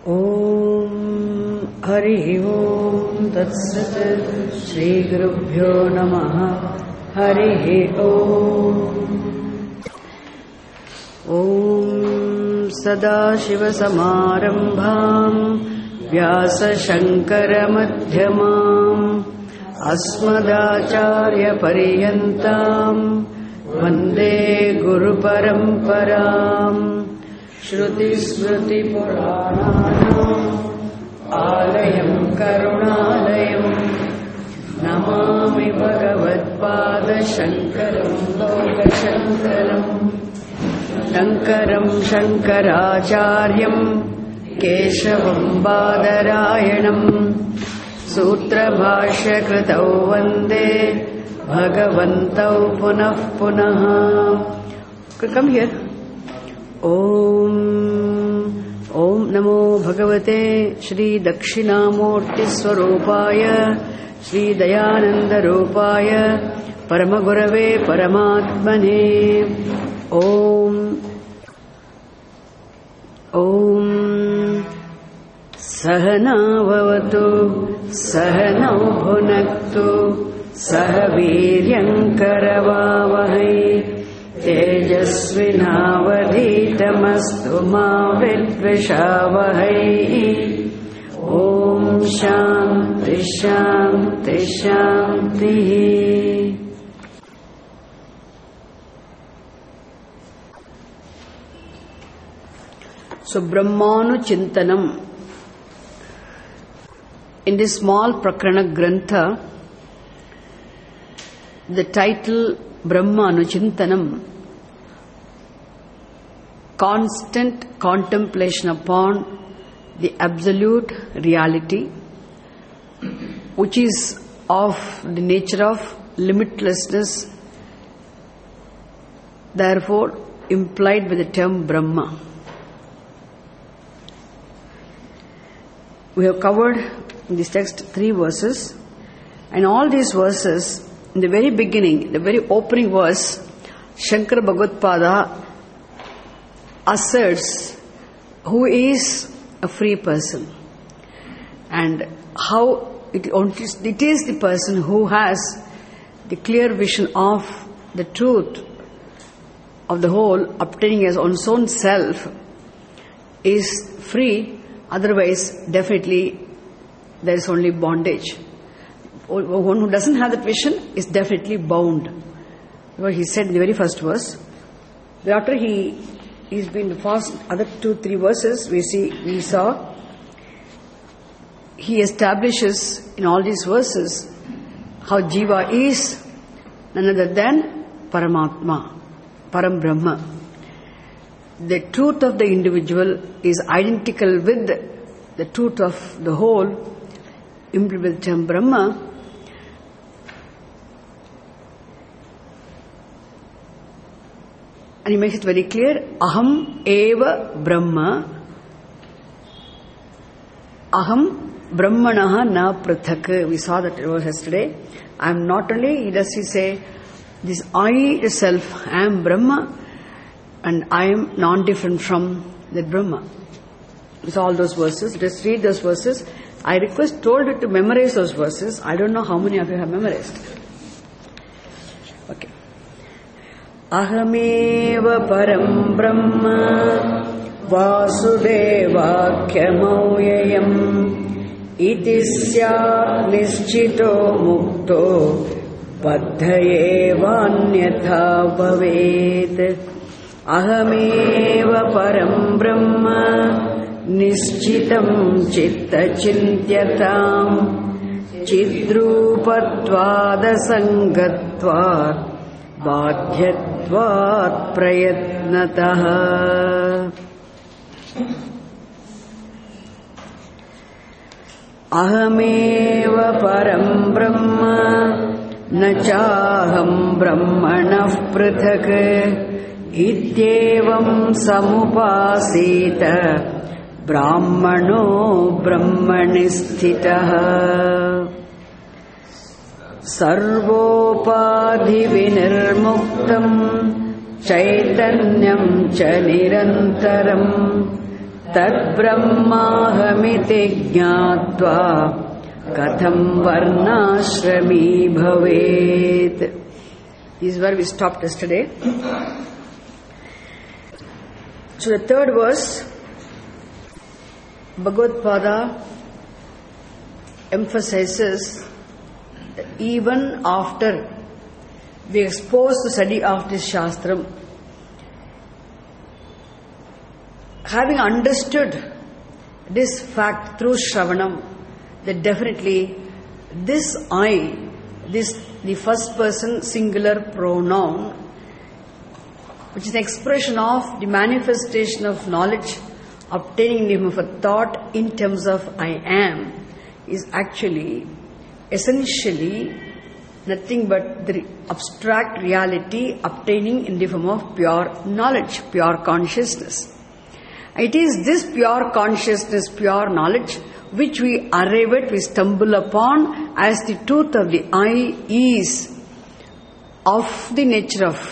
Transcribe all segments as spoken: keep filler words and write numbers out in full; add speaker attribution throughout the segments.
Speaker 1: Om Hari Om Tatsat Shri Gurubhyo Namaha Hari Om Om Sadashiva Samarambham Vyasa Shankara Madhyamam Asmadacharya Pariyantam Vande Guru Paramparam Shruti Smriti Purananam Alayam Karunalayam Namami Bhagavatpada Shankaram Loka Shankaram Shankaram Shankaracharyam Keshavam Badarayanam Sutra Bhashya Kritau Vande Bhagavantau Punah Punaha. Come here. Om Om Namo Bhagavate Shri Dakshinamurti Swarupaya Shri Dayananda Rupaya Paramagurave Paramatmane. Om Om Sahana Bhavatu Sahanau Bhunaktu Sahaviryam Karavavahai Tejasvinavadhitamastu ma vidvishavahai. Om Shanti Shanti Shanti. So Brahmanu Chintanam. In this small Prakarana Grantha, the title Brahmanu Chintanam, constant contemplation upon the absolute reality, which is of the nature of limitlessness, therefore implied by the term Brahma. We have covered in this text three verses, and all these verses, in the very beginning, the very opening verse, Shankara Bhagavad-pada asserts who is a free person and how it, it is the person who has the clear vision of the truth of the whole, obtaining as one's own self, is free. Otherwise, definitely there is only bondage. One who doesn't have that vision is definitely bound. What he said in the very first verse. After he he's been the first other two three verses, we see we saw he establishes in all these verses how Jiva is none other than Paramatma, Param Brahma. The truth of the individual is identical with the truth of the whole, implied with the term Brahma. And he makes it very clear, Aham eva Brahma, Aham Brahmanaha na prathak. We saw that verse yesterday. I am not only, does he say, this I itself, I am Brahma, and I am non-different from that Brahma. We saw all those verses. Just read those verses. I request, told you to memorize those verses. I don't know how many of you have memorized. Okay. Ahameva param brahma vasudevakhyamavyayam itisya nischito mukto paddhayevanyatha bhavet. Ahameva param brahma nischitam chitta chintyatam chidrupatvad sangatvad badhyatvat prayatnataha. Ahameva param brahma nachaham brahmanah prathak ityevam samupasita brahmano brahmani sthitaha. Sarvopadhi vinirmuktam chaitanyam cha nirantaram Tad brahmahamiti jnatva katham varnashrami bhavet. This is where we stopped yesterday. So the third verse, Bhagavad Pada emphasizes that even after we are exposed to study of this Shastram, having understood this fact through Shravanam, that definitely this I, this the first person singular pronoun, which is an expression of the manifestation of knowledge obtaining in the form of a thought in terms of I am, is actually essentially nothing but the abstract reality obtaining in the form of pure knowledge, pure consciousness. It is this pure consciousness, pure knowledge, which we arrive at, we stumble upon as the truth of the I is of the nature of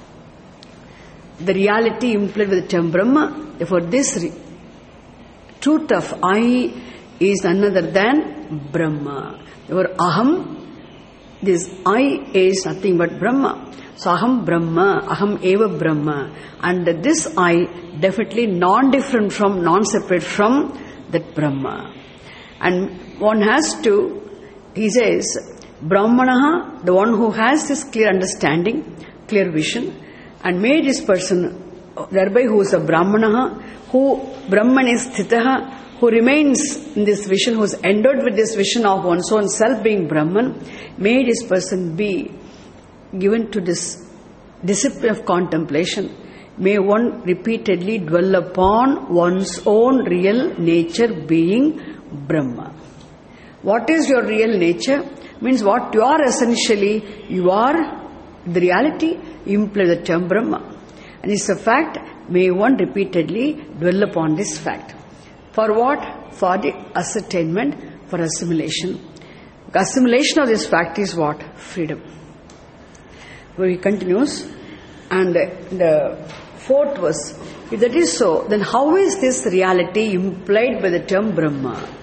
Speaker 1: the reality implied with the term Brahma. Therefore, this re- truth of I is none other than Brahma. Therefore, Aham, this I is nothing but Brahma. So, Aham Brahma, Aham Eva Brahma. And this I definitely non-different from, non-separate from that Brahma. And one has to, he says, Brahmanaha, the one who has this clear understanding, clear vision, and made this person, thereby who is a Brahmanaha, who Brahman is Sthitaha, who remains in this vision, who is endowed with this vision of one's own self being Brahman, made this person be given to this discipline of contemplation. May one repeatedly dwell upon one's own real nature being Brahma. What is your real nature? Means what you are essentially, you are the reality, you imply the term Brahma. And it's a fact, may one repeatedly dwell upon this fact. For what? For the ascertainment, for assimilation. Assimilation of this fact is what? Freedom. Where he continues, and the fourth verse, if that is so, then how is this reality implied by the term Brahma?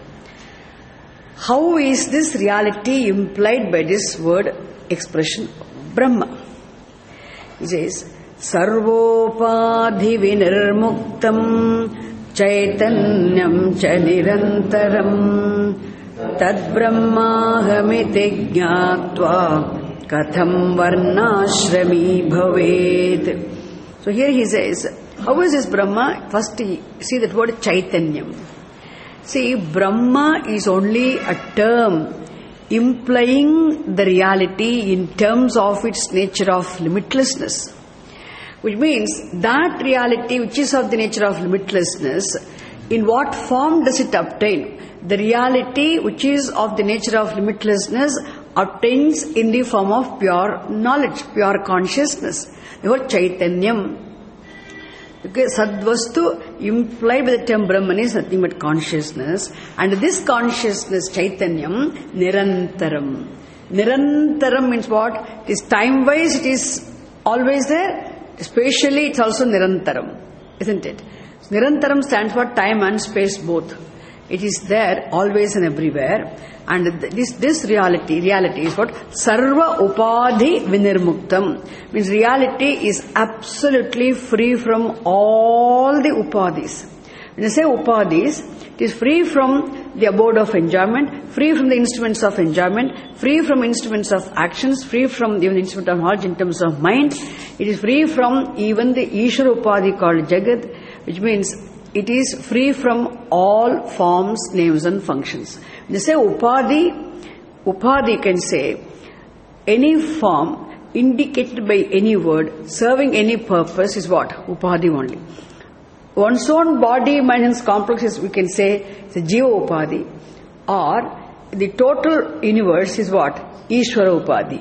Speaker 1: How is this reality implied by this word expression Brahma? He says, Sarvopadhi vinirmuktam chaitanyam cha nirantaram tad brahmahamiti jnatva katham varnashrami bhavet. So here he says, how is this Brahma? First see that word Chaitanyam. See, Brahma is only a term implying the reality in terms of its nature of limitlessness. Which means that reality which is of the nature of limitlessness, in what form does it obtain? The reality which is of the nature of limitlessness obtains in the form of pure knowledge, pure consciousness. The word Chaitanyam. Because Sadvastu implied by the term Brahman is nothing but consciousness. And this consciousness, Chaitanyam, Nirantaram. Nirantaram means what? It is time-wise, it is always there. Spatially, it's also Nirantaram. Isn't it? Nirantaram stands for time and space both. It is there always and everywhere. And this this reality, reality is what? Sarva upadhi vinirmuktam. Means reality is absolutely free from all the upadhis. When I say upadhis, it is free from the abode of enjoyment, free from the instruments of enjoyment, free from instruments of actions, free from even the instrument of knowledge in terms of mind. It is free from even the Ishvara upadhi called Jagat, which means it is free from all forms, names and functions. When they say upadhi, upadhi can say any form indicated by any word, serving any purpose is what? Upadhi only. One's own body, mind and complexes, we can say it's a Jiva upadhi. Or the total universe is what? Ishvara upadhi.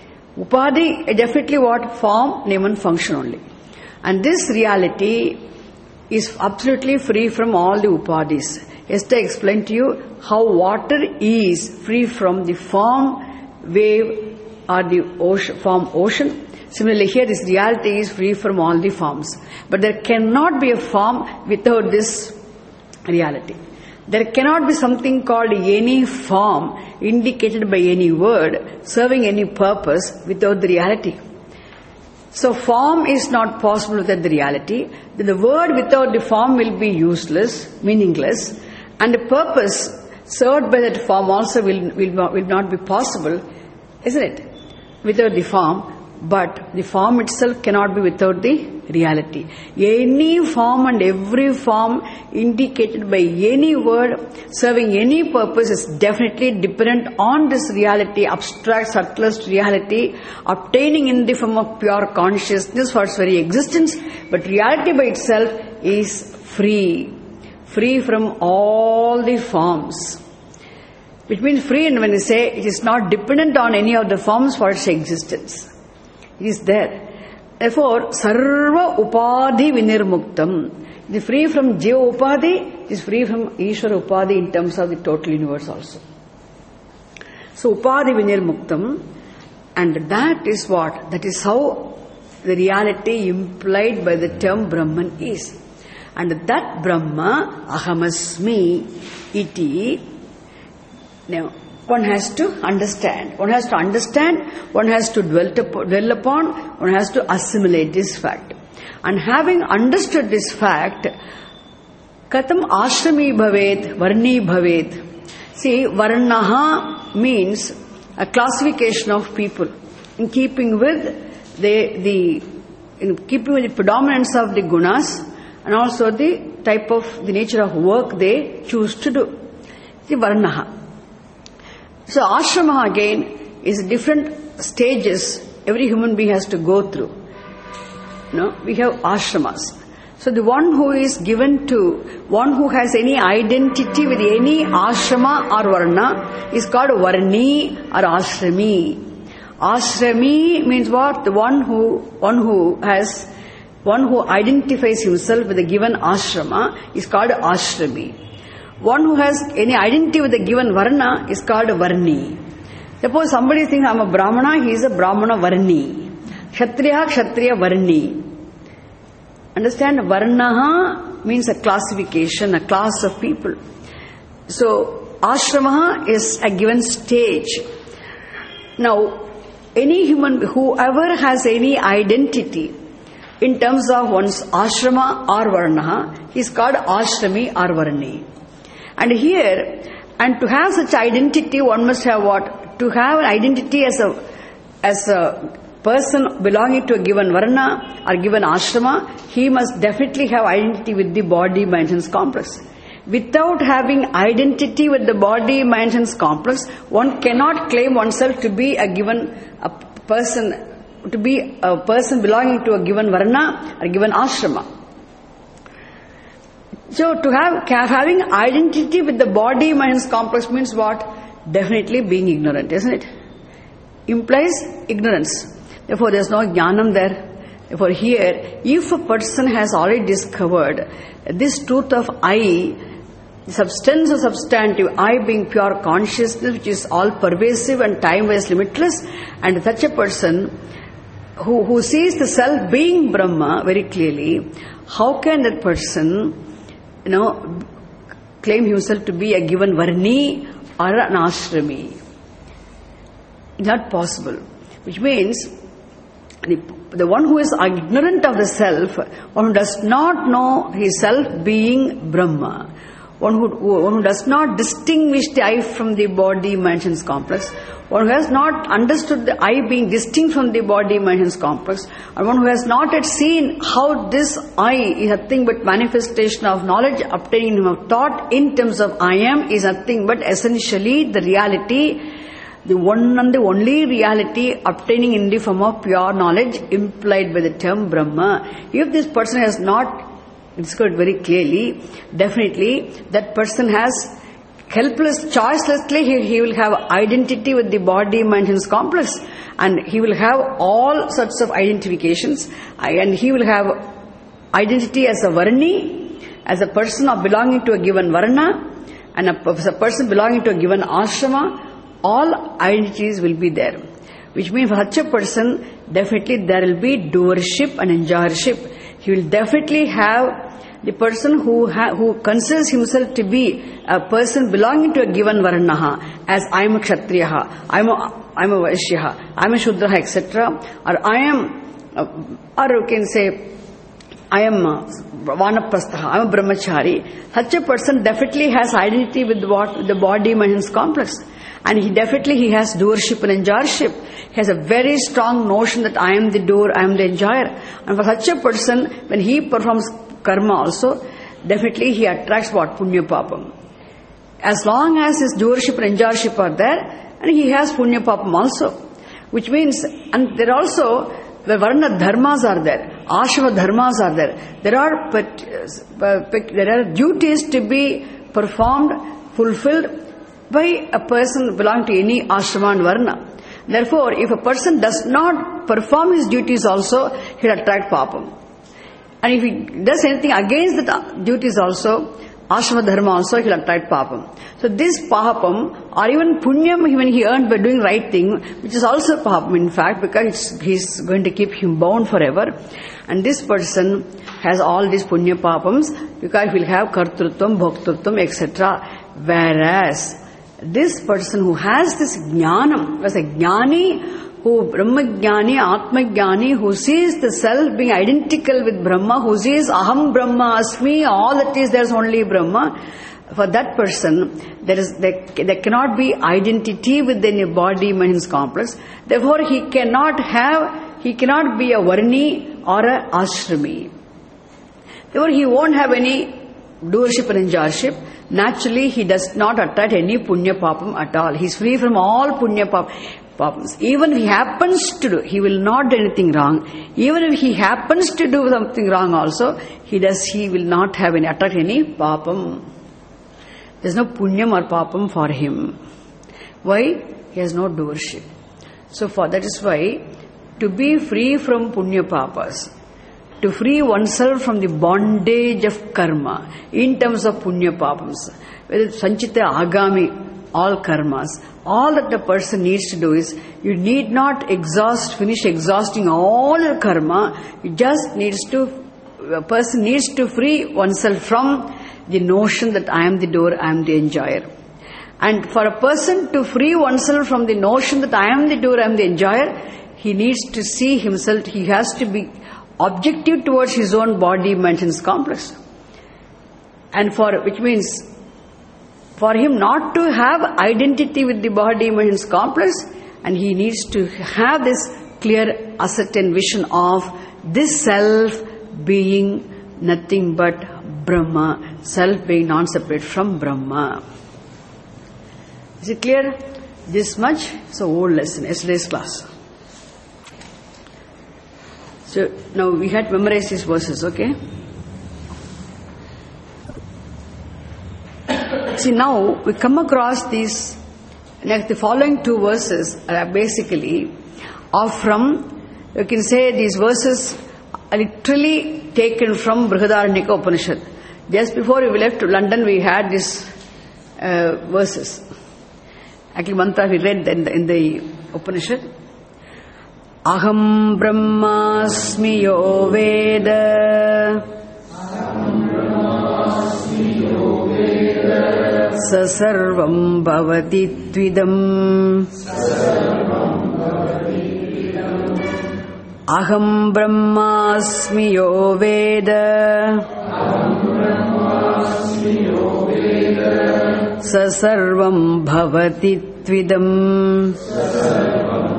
Speaker 1: Upadhi definitely what? Form, name and function only. And this reality is absolutely free from all the upadhis. Yesterday I explained to you how water is free from the form, wave or the ocean, form ocean. Similarly here this reality is free from all the forms. But there cannot be a form without this reality. There cannot be something called any form indicated by any word serving any purpose without the reality. So form is not possible without the reality. The word without the form will be useless, meaningless, and the purpose served by that form also will, will, not, will not be possible, isn't it? Without the form, but the form itself cannot be without the reality. Any form and every form indicated by any word serving any purpose is definitely dependent on this reality, abstract, subtlest reality, obtaining in the form of pure consciousness for its very existence. But reality by itself is free, free from all the forms. Which means free, and when you say it is not dependent on any of the forms for its existence. It is there. Therefore, sarva upadhi vinirmuktam. It is free from jiva upadhi, it is free from Ishvara upadhi in terms of the total universe also. So upadhi vinirmuktam, and that is what, that is how the reality implied by the term Brahman is. And that Brahma, ahamasmi, iti. Now, one has to understand. One has to understand, one has to dwell, dwell upon, one has to assimilate this fact. And having understood this fact, katam ashrami bhavet, varni bhavet. See, varnaha means a classification of people in keeping with the, the in keeping with the predominance of the gunas and also the type of, the nature of work they choose to do. See, varnaha. So ashrama again is different stages every human being has to go through. You know, we have ashramas. So the one who is given to, one who has any identity with any ashrama or varna is called varni or ashrami. Ashrami means what? The one who, one who has, one who identifies himself with a given ashrama is called ashrami. One who has any identity with a given varna is called varni. Suppose somebody thinks I am a brahmana, he is a brahmana varni. Kshatriya, kshatriya varni. Understand? Varnaha means a classification, a class of people. So, ashrama is a given stage. Now, any human, whoever has any identity in terms of one's ashrama or varna, is called ashrami or varni. And here, and to have such identity, one must have what? To have an identity as a as a person belonging to a given varna or given ashrama, he must definitely have identity with the body, mind, sense complex. Without having identity with the body, mind, sense complex, one cannot claim oneself to be a given a person, to be a person belonging to a given varna or given ashrama. So to have having identity with the body mind complex means what? Definitely being ignorant, isn't it? Implies ignorance. Therefore there is no jnanam there. Therefore here, if a person has already discovered this truth of I, the substance or substantive, I being pure consciousness which is all pervasive and time-wise limitless, and such a person who, who sees the self being Brahma very clearly, how can that person you know, claim himself to be a given varni or an ashrami? It's not possible. Which means, the, the one who is ignorant of the self, one who does not know his self being Brahma, one who, one who does not distinguish the I from the body, mind, sense complex, one who has not understood the I being distinct from the body, mind, sense complex, and one who has not yet seen how this I is nothing but manifestation of knowledge obtaining in of thought in terms of I am is nothing but essentially the reality, the one and the only reality obtaining in the form of pure knowledge implied by the term Brahma. If this person has not discovered very clearly, definitely that person has helpless, choicelessly he, he will have identity with the body, mind, sense complex, and he will have all sorts of identifications, and he will have identity as a varni, as a person of belonging to a given varna, and a, as a person belonging to a given ashrama. All identities will be there, which means for such a person definitely there will be doership and enjoyership. He will definitely have the person who ha- who considers himself to be a person belonging to a given varnaha, as I am a kshatriyaha, I am a, I am a vaishyaha, I am a shudraha, et cetera, or I am, uh, or you can say, I am a vanaprastaha, I am a brahmachari. Such a person definitely has identity with what the body, mind, complex. And he definitely he has doership and enjoyership. He has a very strong notion that I am the doer, I am the enjoyer. And for such a person, when he performs karma also, definitely he attracts what? Punya papam. As long as his doership and enjoyership are there, and he has punya papam also. Which means, and there also, the varna dharmas are there, ashrama dharmas are there. There are, but, there are duties to be performed, fulfilled by a person belonging to any ashrama and varna. Therefore, if a person does not perform his duties also, he will attract papam. And if he does anything against the duties also, ashrama dharma also, he will attract papam. So this papam, or even punyam when he earned by doing right thing, which is also papam in fact, because he is going to keep him bound forever. And this person has all these punya papams, because he will have kartrutvam, bhoktrutvam, et cetera. Whereas this person who has this jnanam, as a jnani, who Brahma jnani, Atma jnani, who sees the self being identical with Brahma, who sees aham Brahma asmi, all that is, there is only Brahma. For that person, there is there, there cannot be identity within a body, mind, complex. Therefore, he cannot have, he cannot be a varni or a ashrami. Therefore, he won't have any doership and enjoyership. Naturally, he does not attract any punya papam at all. He is free from all punya papams. Even if he happens to do, he will not do anything wrong. Even if he happens to do something wrong also, he does, he will not have any, attract any papam. There is no punyam or papam for him. Why? He has no doership. So for that is why, to be free from punya papas, to free oneself from the bondage of karma in terms of punya papams, whether sanchita, agami, all karmas, all that the person needs to do is, you need not exhaust, finish exhausting all your karma, you just needs to, a person needs to free oneself from the notion that I am the doer, I am the enjoyer. And for a person to free oneself from the notion that I am the doer, I am the enjoyer, he needs to see himself, he has to be objective towards his own body, mind, complex. And for, which means, for him not to have identity with the body, mind, complex, and he needs to have this clear, ascertained vision of this self being nothing but Brahma, self being non-separate from Brahma. Is it clear? This much? It's an old lesson, yesterday's class. So now we had memorized these verses, okay? See, now we come across these, like the following two verses are basically are from, you can say these verses are literally taken from Brihadaranyaka Upanishad. Just before we left to London, we had these uh, verses. Actually, mantra we read in the, in the Upanishad. Aham brahmasmi yo veda sa sarvam bhavati tvidam. Aham brahmasmi yo veda sa sarvam bhavati tvidam.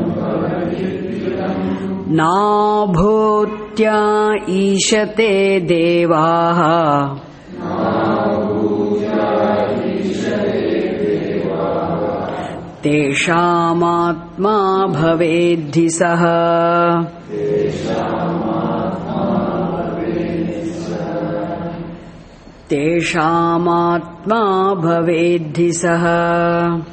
Speaker 1: Na bhutya ishate devaha teshamatma bhavedhi saha. Teshamatma bhavedhi saha.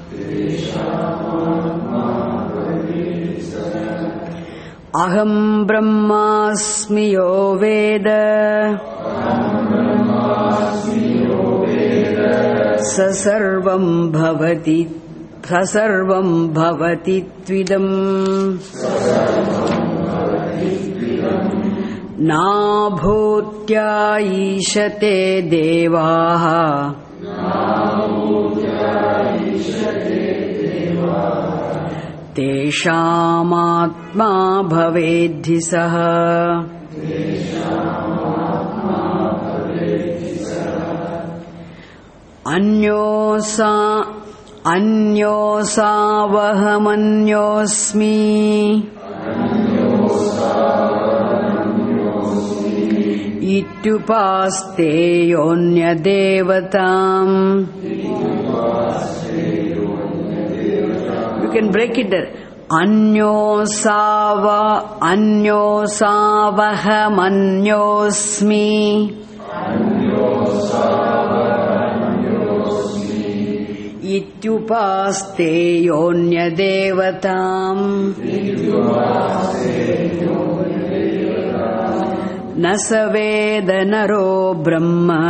Speaker 1: Aham brahmasmi yo veda sa sarvam bhavati sa sarvam bhavati tvidam. नाभूत्या ईशते देवाः तेषामात्मा भवेद्धि सः अन्योसा अन्योसावहमन्योऽस्मि इत्युपास्ते योऽन्यदेवताम्. You can break it there. Anyosava anyosavahmanyosmi ityupaste yonyadevatam nasaveda naro brahma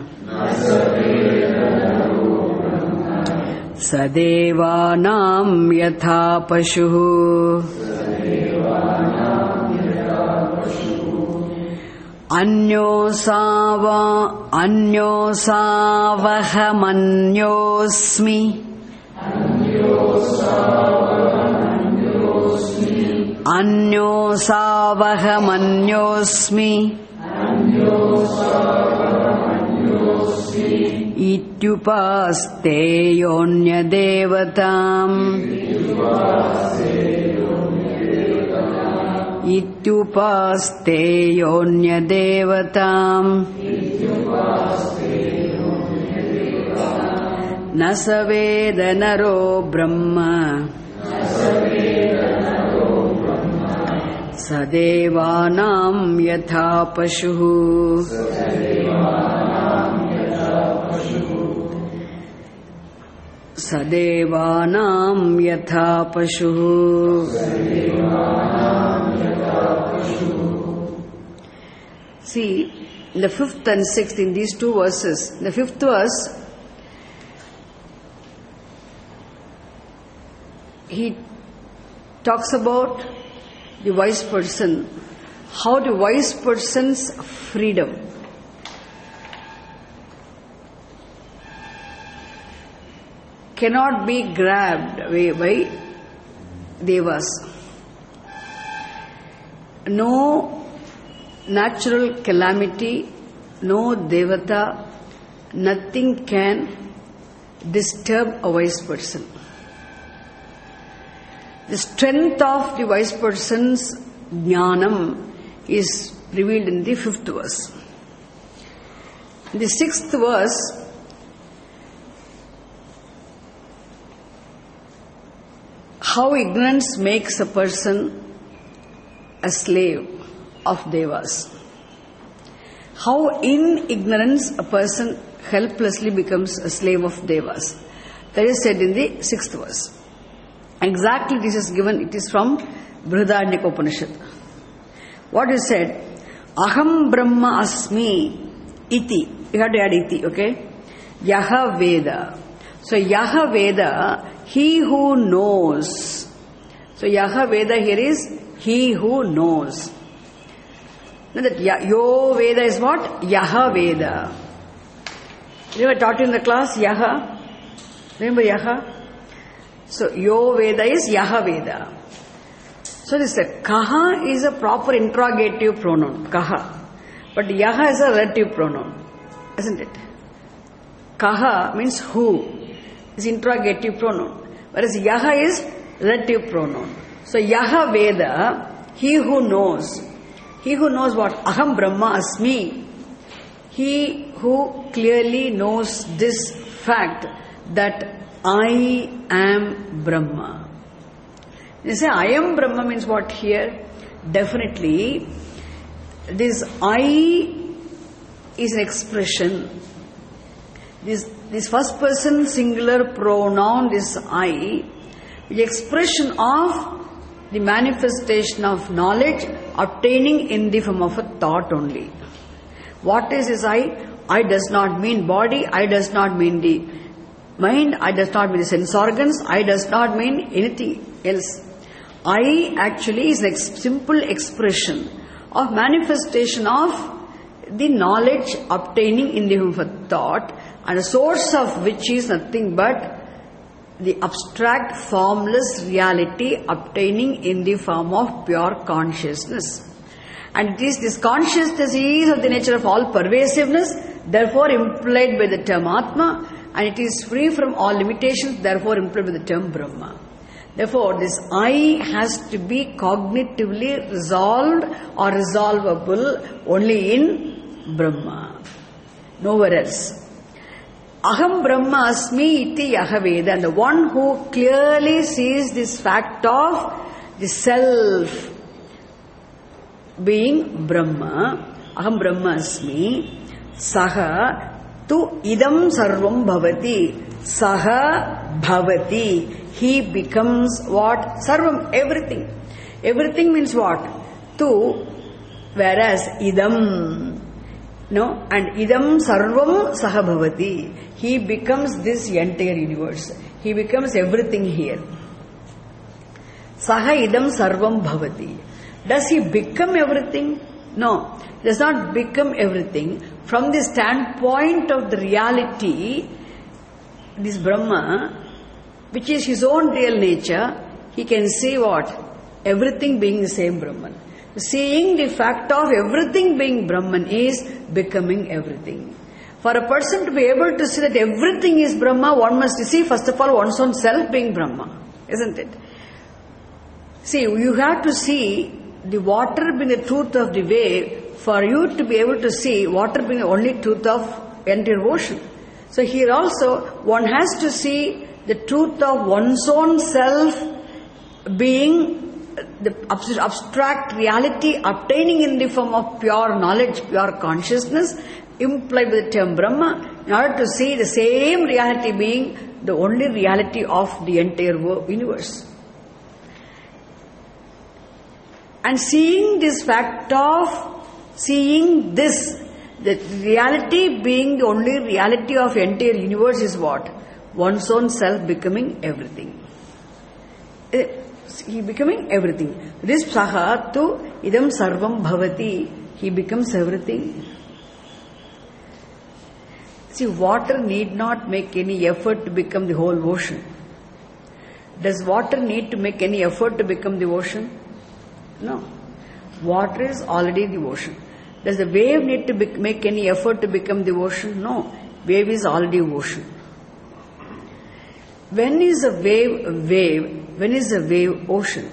Speaker 1: सदेवानां यथा पशुः. अन्योसावा अन्योसावहमन्योऽस्मि अन्योसावहमन्योऽस्मि इत्युपास्ते योऽन्यदेवताम् इत्युपास्ते योऽन्यदेवताम् न स वेद नरो ब्रह्म सदेवानां यथा पशुः. सदेवानां यथा पशुः. See, the fifth and sixth in these two verses, the fifth verse, he talks about the wise person, how the wise person's freedom. Cannot be grabbed away by devas. No natural calamity, no devata, nothing can disturb a wise person. The strength of the wise person's jnanam is revealed in the fifth verse. In the sixth verse, how ignorance makes a person a slave of devas. How in ignorance a person helplessly becomes a slave of devas. That is said in the sixth verse. Exactly this is given, it is from Brihadaranyaka Upanishad. What is said? Aham Brahma Asmi Iti. You have to add Iti, okay? Yaha Veda. So Yaha Veda, he who knows. So Yaha Veda here is he who knows. Now that Yo Veda is what? Yaha Veda. You were taught in the class Yaha. Remember Yaha? So Yo Veda is Yaha Veda. So this is Kaha is a proper interrogative pronoun. Kaha. But Yaha is a relative pronoun. Isn't it? Kaha means who. Is interrogative pronoun. Whereas Yaha is relative pronoun. So Yaha Veda, he who knows. He who knows what? Aham Brahma Asmi. He who clearly knows this fact that I am Brahma. You say I am Brahma means what here? Definitely this I is an expression. This this first person singular pronoun, this I, the expression of the manifestation of knowledge obtaining in the form of a thought only. What is this I? I does not mean body, I does not mean the mind, I does not mean the sense organs, I does not mean anything else. I actually is a ex- simple expression of manifestation of the knowledge obtaining in the form of thought, and the source of which is nothing but the abstract formless reality obtaining in the form of pure consciousness. And this, this consciousness is of the nature of all pervasiveness, therefore implied by the term Atma, and it is free from all limitations, therefore implied by the term Brahma. Therefore, this I has to be cognitively resolved or resolvable only in Brahma, nowhere else. Aham Brahma Asmi iti Yahaveda, and the one who clearly sees this fact of the self being Brahma, Aham Brahma Asmi, Saha tu idam sarvam bhavati, Saha bhavati, he becomes what? Sarvam, everything. Everything means what? Tu, whereas idam, no, and idam sarvam saha bhavati, he becomes this entire universe. He becomes everything here. Saha idam sarvam bhavati. Does he become everything? No, he does not become everything. From the standpoint of the reality, this Brahma, which is his own real nature, he can see what? Everything being the same Brahman. Seeing the fact of everything being Brahman is becoming everything. For a person to be able to see that everything is Brahma, one must see first of all one's own self being Brahma, isn't it? See, you have to see the water being the truth of the wave for you to be able to see water being the only truth of entire ocean. So here also one has to see the truth of one's own self being the abstract reality obtaining in the form of pure knowledge, pure consciousness, implied by the term Brahma, in order to see the same reality being the only reality of the entire universe. And seeing this fact of, seeing this, the reality being the only reality of entire universe is what? One's own self becoming everything. He becoming everything. This saha tu idam sarvam bhavati. He becomes everything. See, water need not make any effort to become the whole ocean. Does water need to make any effort to become the ocean? No. Water is already the ocean. Does the wave need to be, make any effort to become the ocean? No. Wave is already ocean. When is a wave a wave? When is a wave ocean?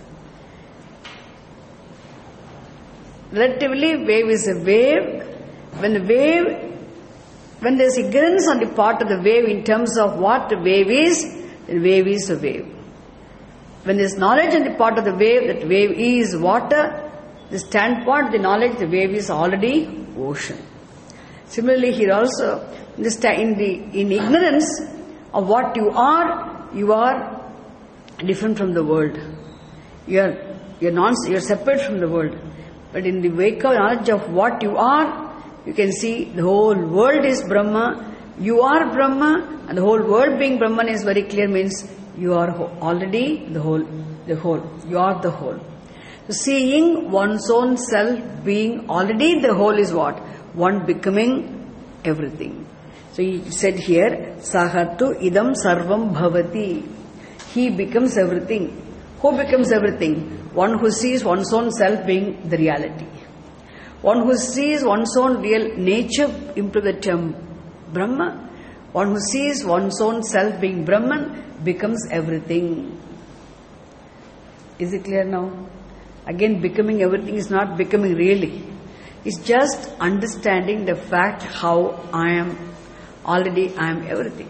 Speaker 1: Relatively, wave is a wave. When the wave, when there is ignorance on the part of the wave in terms of what the wave is, then wave is a wave. When there is knowledge on the part of the wave that wave is water, the standpoint of the knowledge, the wave is already ocean. Similarly, here also, in the in, the, in ignorance of what you are, you are different from the world. You are you are non you are separate from the world. But in the wake of knowledge of what you are, you can see the whole world is Brahma. You are Brahma, and the whole world being Brahman is very clear. Means you are already the whole. The whole. You are the whole. So seeing one's own self being already the whole is what? One becoming everything. So he said here, Sahatu idam sarvam bhavati. He becomes everything. Who becomes everything? One who sees one's own self being the reality. One who sees one's own real nature into the term Brahma. One who sees one's own self being Brahman becomes everything. Is it clear now? Again, becoming everything is not becoming really. It's just understanding the fact how I am already I am everything.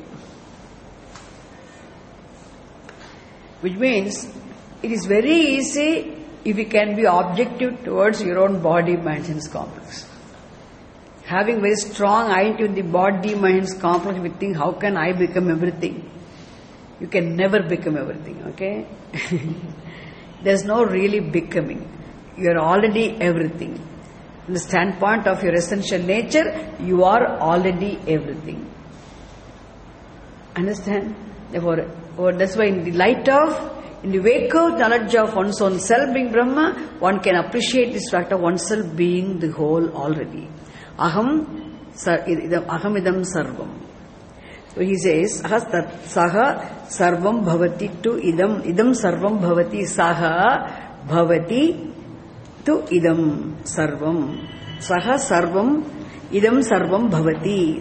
Speaker 1: Which means it is very easy if you can be objective towards your own body, mind, sense complex. Having very strong identity with the body, mind, complex, we think, how can I become everything? You can never become everything, okay? There's no really becoming. You are already everything. From the standpoint of your essential nature, you are already everything. Understand? Therefore, or that's why in the light of In the wake of knowledge of one's own self being Brahma, one can appreciate this fact of oneself being the whole already. Aham, aham idam sarvam. So he says, saha sarvam bhavati tu idam, idam sarvam bhavati saha bhavati tu idam sarvam. Saha sarvam idam sarvam bhavati.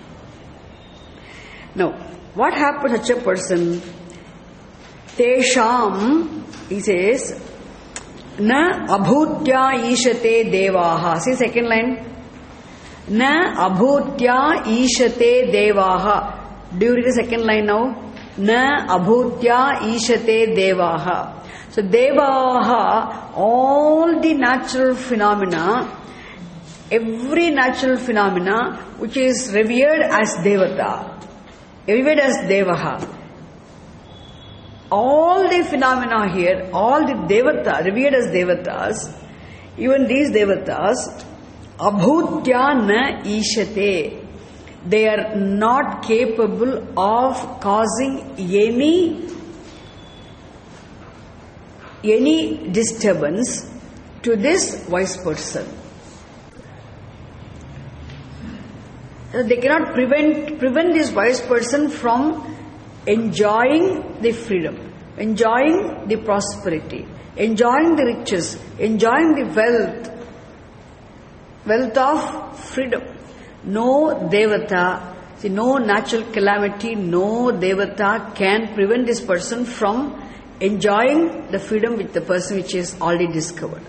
Speaker 1: Now, what happens to such a person? Tesham, he says, na abhutya ishate devaha. See second line. Na abhutya ishate devaha. Do you read the second line now? Na abhutya ishate devaha. So devaha, all the natural phenomena, every natural phenomena which is revered as devata, revered as devaha. All the phenomena here, all the devata, revered as devatas, even these devatas, abhutya na ishate. They are not capable of causing any any disturbance to this wise person. So they cannot prevent prevent this wise person from enjoying the freedom, enjoying the prosperity, enjoying the riches, enjoying the wealth, wealth of freedom. No devata, see, no natural calamity, no devata can prevent this person from enjoying the freedom with the person which is already discovered.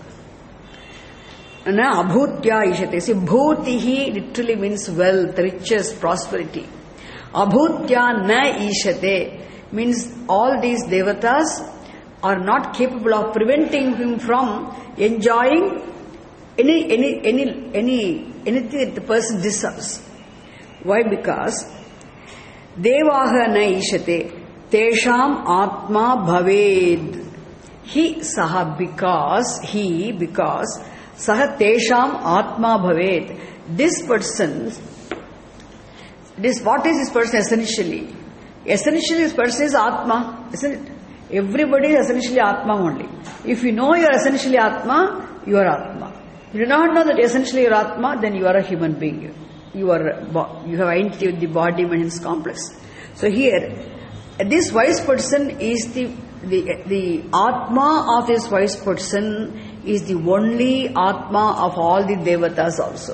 Speaker 1: Na abhutya ishate. See, bhutihi literally means wealth, riches, prosperity. Abhutya na ishate means all these devatas are not capable of preventing him from enjoying any any any any anything that the person deserves. Why? Because devaha na ishate tesham atma bhaved. He saha, because he because saha tesham atma bhaved. This person, this what is this person essentially? Essentially this person is Atma, isn't it? Everybody is essentially Atma only. If you know you are essentially Atma, you are Atma. If you do not know that essentially you are Atma, then you are a human being. You are you have identity with the body, mind, complex. So here, this wise person is the the the Atma of this wise person is the only Atma of all the devatas also.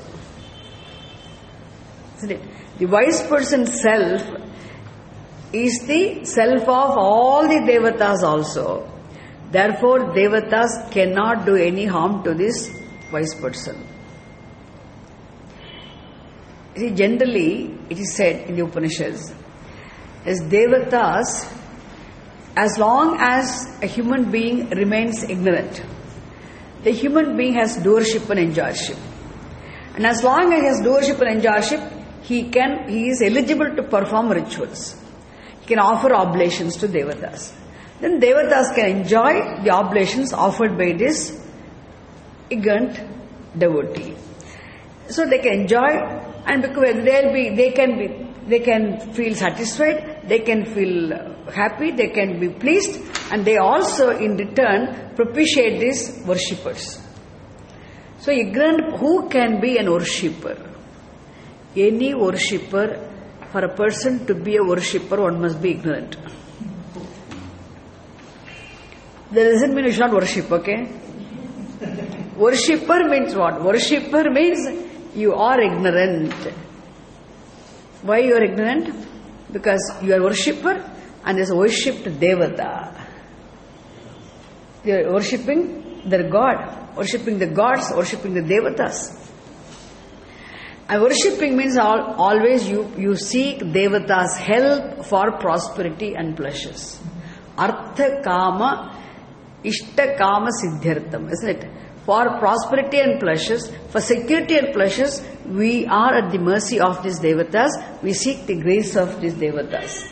Speaker 1: Isn't it? The wise person's self is the self of all the devatas also. Therefore, devatas cannot do any harm to this wise person. See, generally, it is said in the Upanishads, as devatas, as long as a human being remains ignorant, the human being has doership and enjoyership. And as long as he has doership and enjoyership, he can, he is eligible to perform rituals. He can offer oblations to devatas. Then devatas can enjoy the oblations offered by this ignorant devotee. So they can enjoy, and because they'll be, they can be, they can feel satisfied, they can feel happy, they can be pleased, and they also in return propitiate these worshippers. So ignorant, who can be an worshipper? Any worshipper, for a person to be a worshipper, one must be ignorant. That doesn't mean you should not worship, okay? Worshipper means what? Worshipper means you are ignorant. Why you are ignorant? Because you are worshipper and is worshipped devata. They are worshipping their God, worshipping the gods, worshipping the devatas. And worshipping means all, always you, you seek devatas' help for prosperity and pleasures. Artha kama, ishta kama siddhyartham, isn't it? For prosperity and pleasures, for security and pleasures, we are at the mercy of these devatas. We seek the grace of these devatas.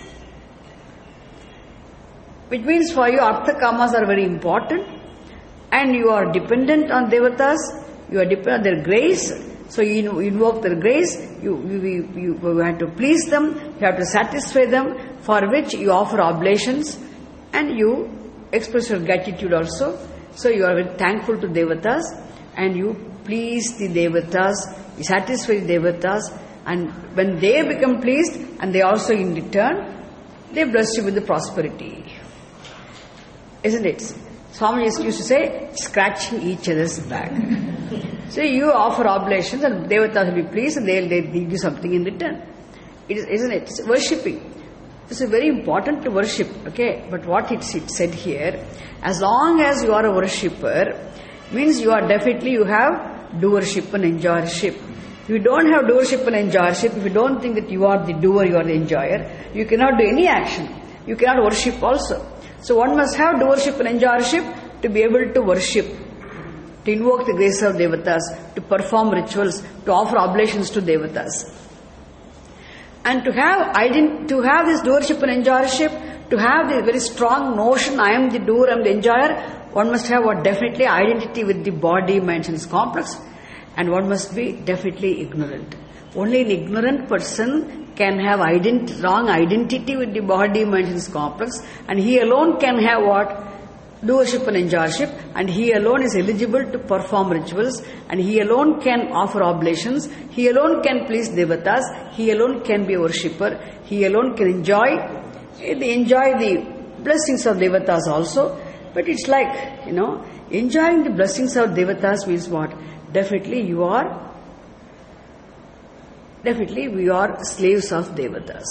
Speaker 1: Which means for you, artha kamas are very important, and you are dependent on devatas. You are dependent on their grace. So you invoke their grace. You you, you you have to please them. You have to satisfy them. For which you offer oblations, and you express your gratitude also. So you are very thankful to Devatas and you please the Devatas, you satisfy the Devatas, and when they become pleased and they also in return, they bless you with the prosperity. Isn't it? Swami used to say, scratching each other's back. So you offer oblations and Devatas will be pleased and they'll, they'll give you something in return. It is, isn't it? It's worshipping. It's very important to worship, okay? But what it's, it said here, as long as you are a worshipper, means you are definitely, you have doership and enjoyership. If you don't have doership and enjoyership, if you don't think that you are the doer, you are the enjoyer, you cannot do any action. You cannot worship also. So one must have doership and enjoyership to be able to worship, to invoke the grace of Devatas, to perform rituals, to offer oblations to Devatas. And to have ident- to have this doership and enjoyership, to have this very strong notion, I am the doer, I am the enjoyer, one must have what definitely identity with the body, mind, sense complex, and one must be definitely ignorant. Only an ignorant person can have ident- wrong identity with the body, mind, sense complex, and he alone can have what? Doership and enjoyership, and he alone is eligible to perform rituals, and he alone can offer oblations, he alone can please Devatas, he alone can be a worshipper, he alone can enjoy, enjoy the blessings of Devatas also. But it's like, you know, enjoying the blessings of Devatas means what? Definitely you are, definitely we are slaves of Devatas.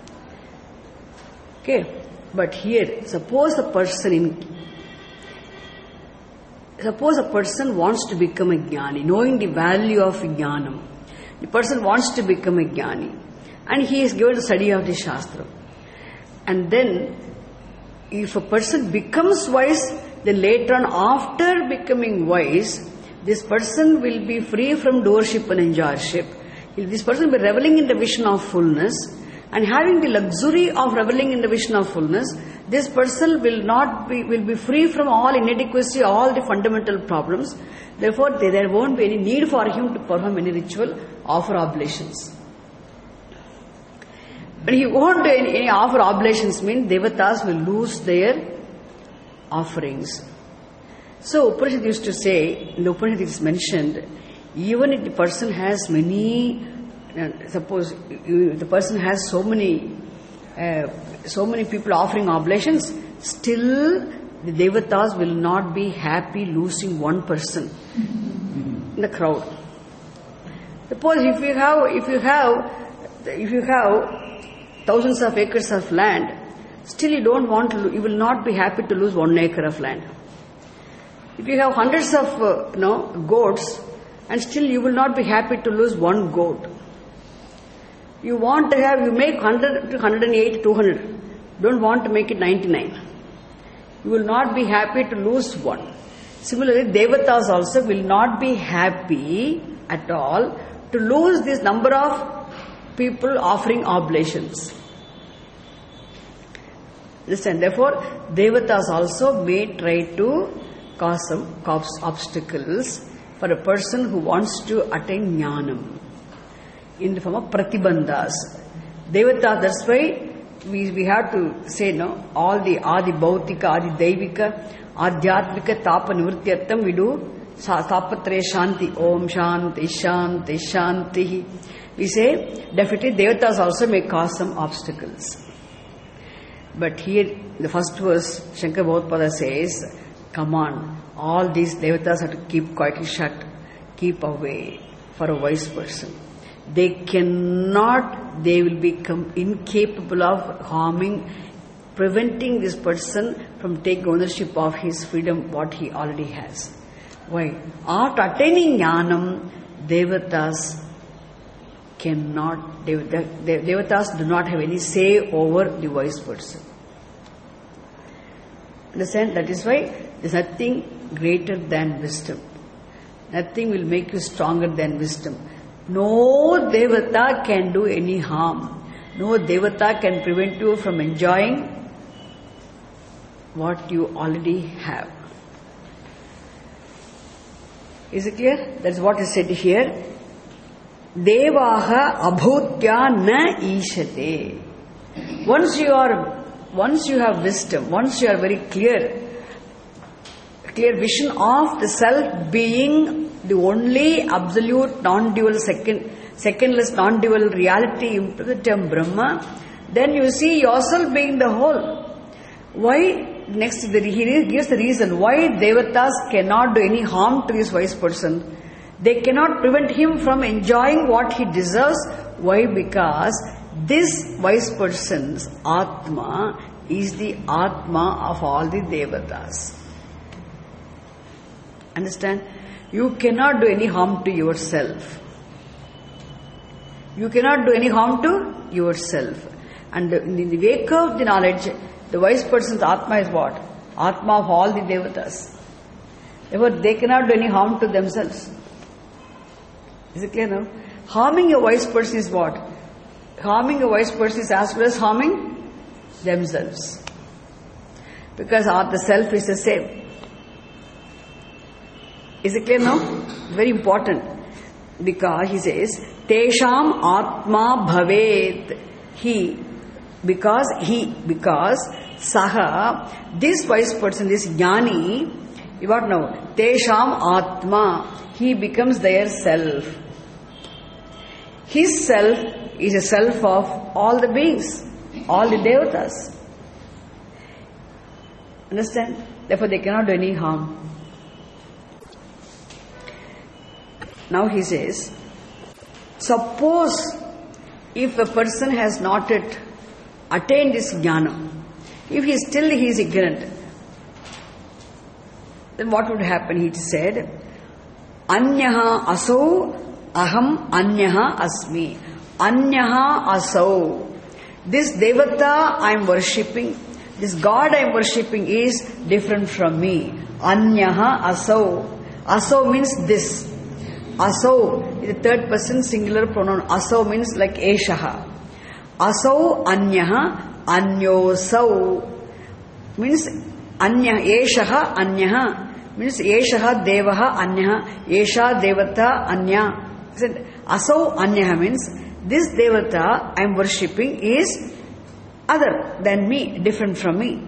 Speaker 1: Okay, but here, suppose a person in Suppose a person wants to become a jnani, knowing the value of jnanam. The person wants to become a jnani, and he is given the study of the Shastra. And then, if a person becomes wise, then later on, after becoming wise, this person will be free from doership and enjoyership. This person will be reveling in the vision of fullness, and having the luxury of reveling in the vision of fullness, this person will not be, will be free from all inadequacy, all the fundamental problems. Therefore, there won't be any need for him to perform any ritual, offer oblations. When he won't do any, any offer oblations, means Devatas will lose their offerings. So, Upanishad used to say, in the Upanishad it is mentioned, even if the person has many, uh, suppose you, the person has so many uh, so many people offering oblations, still the Devatas will not be happy losing one person in the crowd. Suppose if you have, if you have, if you have thousands of acres of land, still you don't want to, you will not be happy to lose one acre of land. If you have hundreds of uh, you know, goats, and still you will not be happy to lose one goat. You want to have, you make one hundred to one hundred eight to two hundred. Don't want to make it ninety-nine. You will not be happy to lose one. Similarly, Devatas also will not be happy at all to lose this number of people offering oblations. Listen, therefore, Devatas also may try to cause some obstacles for a person who wants to attain jnanam in the form of pratibandhas. Devata, that's why we, we have to say, no, all the Adi Bhautika, Adi Daivika, Adhyatmika, Tapa Nivrityartham, we do Tapatre Shanti, Om Shanti, Shanti, Shanti. We say, definitely Devatas also may cause some obstacles. But here, the first verse, Shankara Bhagavad says, come on, all these Devatas have to keep quietly shut, keep away for a wise person. They cannot, they will become incapable of harming, preventing this person from taking ownership of his freedom, what he already has. Why? After attaining jnanam, Devatas cannot, Devatas do not have any say over the wise person. Understand? That is why there is nothing greater than wisdom. Nothing will make you stronger than wisdom. No Devata can do any harm. No Devata can prevent you from enjoying what you already have. Is it clear? That's what is said here. Devaha abhutya na ishate. Once you are once you have wisdom, once you are very clear, clear vision of the self being the only absolute non-dual second, secondless non-dual reality into the term Brahma, then you see yourself being the whole. Why? Next, he gives the reason why Devatas cannot do any harm to this wise person. They cannot prevent him from enjoying what he deserves. Why? Because this wise person's Atma is the Atma of all the Devatas. Understand? You cannot do any harm to yourself. You cannot do any harm to yourself. And in the wake of the knowledge, the wise person's Atma is what? Atma of all the Devatas. Therefore, they cannot do any harm to themselves. Is it clear now? Harming a wise person is what? Harming a wise person is as well as harming themselves. Because the self is the same. Is it clear now? Very important. Because he says, Tesham Atma Bhavet. He. Because he. Because Saha. This wise person, this Jnani, what now? Tesham Atma. He becomes their self. His self is a self of all the beings, all the Devatas. Understand? Therefore, they cannot do any harm. Now he says, suppose if a person has not yet attained this jnana, if he still he is ignorant, then what would happen? He said, Anyaha asau aham anyaha asmi. Anyaha asau. This Devata I am worshipping, this God I am worshipping is different from me. Anyaha asau. Asau means this. Asau is the third person singular pronoun. Asau means like Eshaha. Asau anyaha anyosau means anya Eshaha anyaha means Eshaha devaha anyaha Esha devata anya. Asau anyaha means this Devata I am worshipping is other than me, different from me.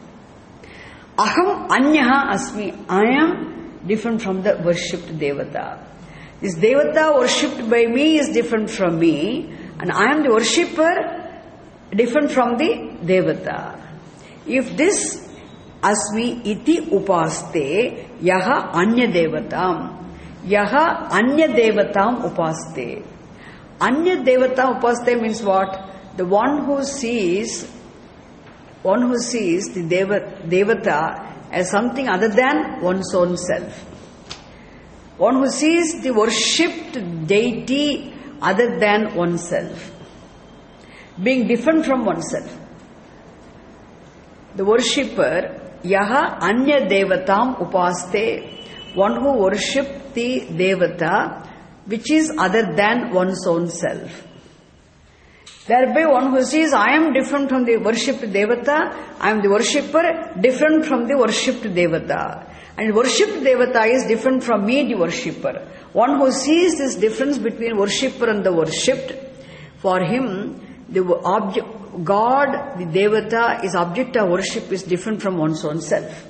Speaker 1: Aham anyaha asmi. I am different from the worshipped Devata. This Devata worshipped by me is different from me, and I am the worshipper different from the Devata. If this asmi iti upaste yaha anya devatam, yaha anya devatam upaste. Anya devatam upaste means what? The one who sees, one who sees the deva, Devata as something other than one's own self. One who sees the worshipped deity other than oneself, being different from oneself. The worshipper, yaha anya devatam upaste, one who worships the Devata which is other than one's own self. Thereby one who says, I am different from the worshipped Devata, I am the worshipper different from the worshipped Devata. And worshipped Devata is different from me, the worshipper. One who sees this difference between worshipper and the worshipped, for him, the object, God, the Devata, is object of worship is different from one's own self.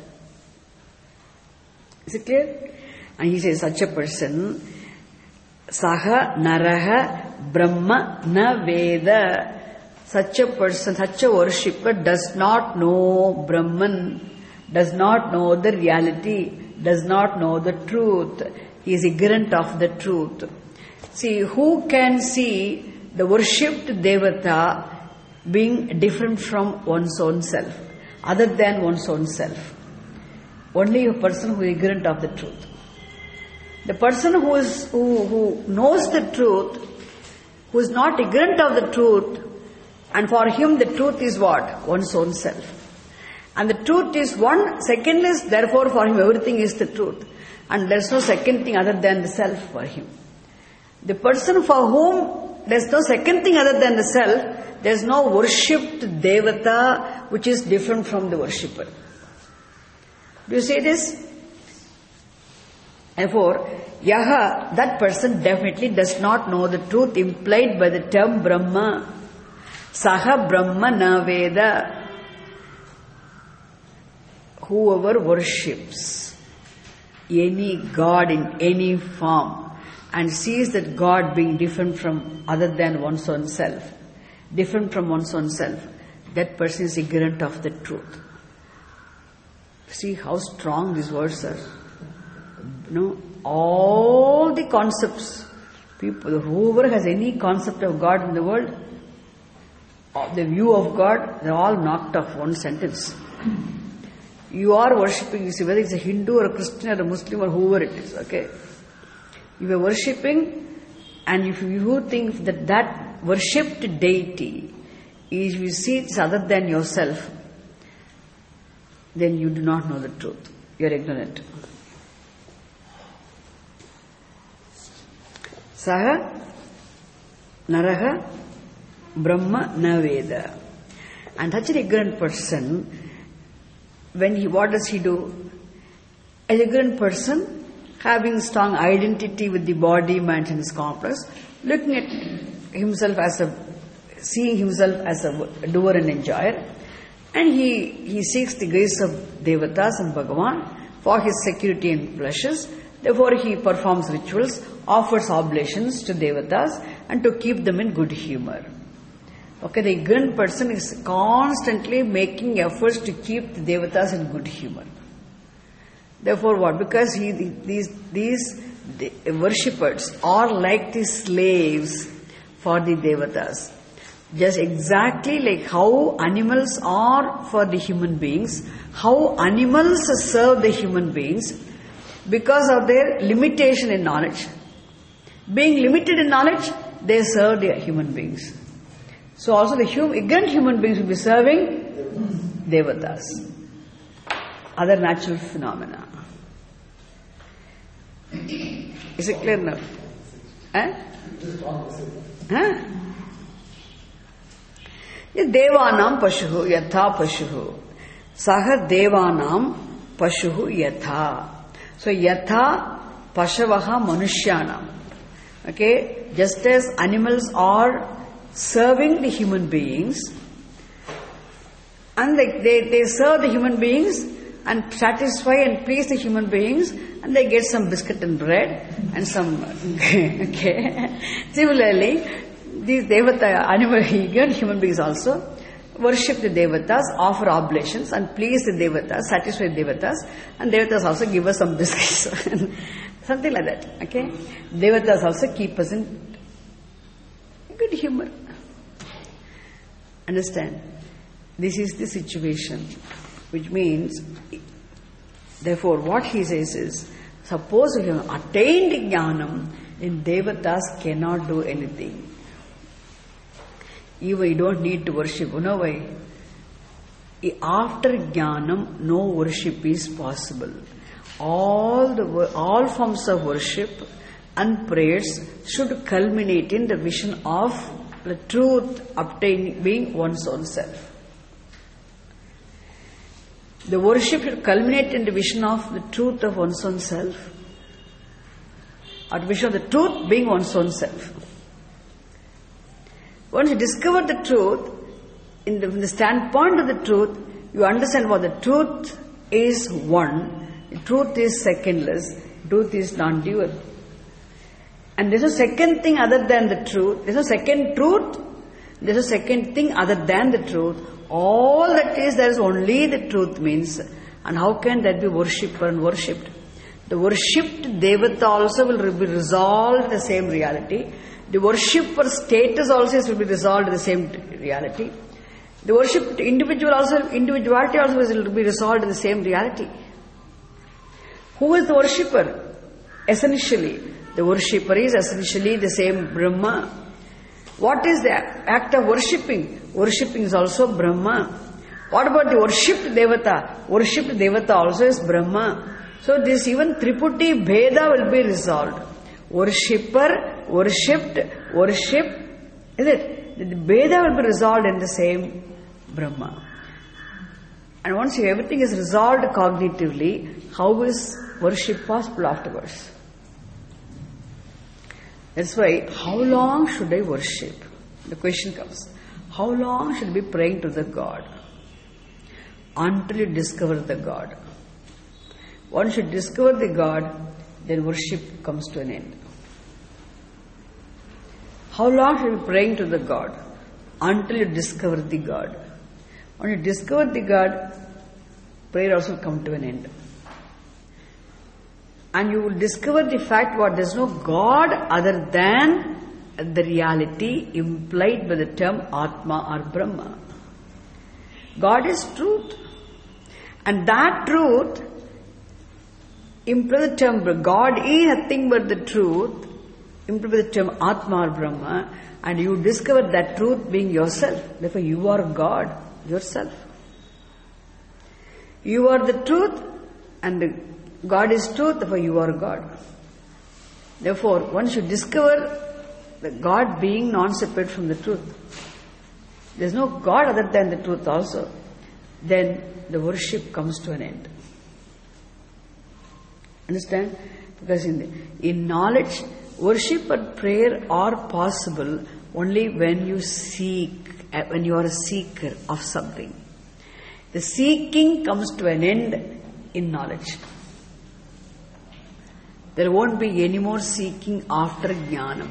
Speaker 1: Is it clear? And he says, such a person, Saha Naraha Brahma Na Veda. Such a person, such a worshipper does not know Brahman, does not know the reality, does not know the truth. He is ignorant of the truth. See, who can see the worshipped Devata being different from one's own self, other than one's own self? Only a person who is ignorant of the truth. The person who is who, who knows the truth, who is not ignorant of the truth, and for him the truth is what? One's own self. And the truth is one, secondless, therefore for him everything is the truth. And there is no second thing other than the self for him. The person for whom there is no second thing other than the self, there is no worshipped Devata which is different from the worshipper. Do you see this? Therefore, Yaha, that person definitely does not know the truth implied by the term Brahma. Saha Brahma na Veda. whoever worships any god in any form and sees that God being different from other than one's own self, different from one's own self, that person is ignorant of the truth. See how strong these words are. You know, all the concepts, people, whoever has any concept of God in the world, the view of God, they're all knocked off one sentence. You are worshipping, you see, whether it's a Hindu or a Christian or a Muslim or whoever it is, okay? You are worshipping, and if you think that that worshipped deity is, you see it's other than yourself, then you do not know the truth. You are ignorant. Saha Naraha Brahma na Veda. And such an ignorant person, when he, what does he do? An ignorant person, having strong identity with the body, mind and its complex, looking at himself as a, seeing himself as a doer and enjoyer, and he, he seeks the grace of Devatas and Bhagavan for his security and pleasures. Therefore he performs rituals, offers oblations to Devatas and to keep them in good humor. Okay, the ignorant person is constantly making efforts to keep the Devatas in good humor. Therefore what? Because he, these, these worshippers are like the slaves for the Devatas. Just exactly like how animals are for the human beings, how animals serve the human beings because of their limitation in knowledge. Being limited in knowledge, they serve the human beings. So also the hum, ignorant human beings will be serving Devatas, other natural phenomena. Is it clear now? Eh? Huh? Devanam pashuhu yatha pashuhu. Saha devanam pashuhu yatha. So yatha pashavaha manushyanam. Okay, just as animals are serving the human beings, and they, they, they serve the human beings and satisfy and please the human beings, and they get some biscuit and bread and some, okay. Similarly, these Devata, animal, human beings also worship the Devatas, offer oblations and please the Devatas, satisfy the Devatas, and Devatas also give us some biscuits, something like that, okay. Devatas also keep us in good humor. Understand? This is the situation, which means, therefore what he says is, suppose if you have attained jnanam, then Devatas cannot do anything. Even you don't need to worship. You know why? After jnanam, no worship is possible. All the all forms of worship and prayers should culminate in the vision of the truth obtaining being one's own self. The worship should culminate in the vision of the truth of one's own self, or the vision of the truth being one's own self. Once you discover the truth, in the, from the standpoint of the truth, you understand what the truth is one, the truth is secondless, truth is non-dual. And there's no second thing other than the truth. There's no second truth. There's no second thing other than the truth. All that is, there is only the truth means. And how can that be worshipper and worshipped? The worshipped Devata also will be resolved in the same reality. The worshipper status also will be resolved in the same reality. The worshipped individual also, individuality also will be resolved in the same reality. Who is the worshipper? Essentially, the worshipper is essentially the same Brahma. What is the act of worshipping? Worshipping is also Brahma. What about the worshipped Devata? Worshipped Devata also is Brahma. So this even Triputi Bheda will be resolved. Worshipper, worshipped, worship, is it? The Bheda will be resolved in the same Brahma. And once you, everything is resolved cognitively, how is worship possible afterwards? That's why, how long should I worship? The question comes. How long should I be praying to the God? until you discover the God. Once you discover the God, then worship comes to an end. How long should you be praying to the God? Until you discover the God. When you discover the God, prayer also will come to an end. And you will discover the fact what there is no God other than the reality implied by the term Atma or Brahma. God is truth. And that truth implies the term God is nothing but the truth, implies the term Atma or Brahma, and you discover that truth being yourself. Therefore you are God yourself. You are the truth and the God is truth, therefore you are God. Therefore, once you discover the God being non-separate from the truth, there is no God other than the truth also, then the worship comes to an end. Understand? Because in, the, in knowledge, worship and prayer are possible only when you seek, when you are a seeker of something. The seeking comes to an end in knowledge. There won't be any more seeking after jnanam.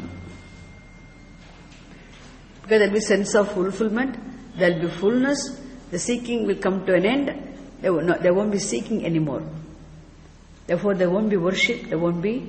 Speaker 1: Because there will be sense of fulfillment, there will be fullness, the seeking will come to an end, there, will not, there won't be seeking anymore. Therefore there won't be worship, there won't be...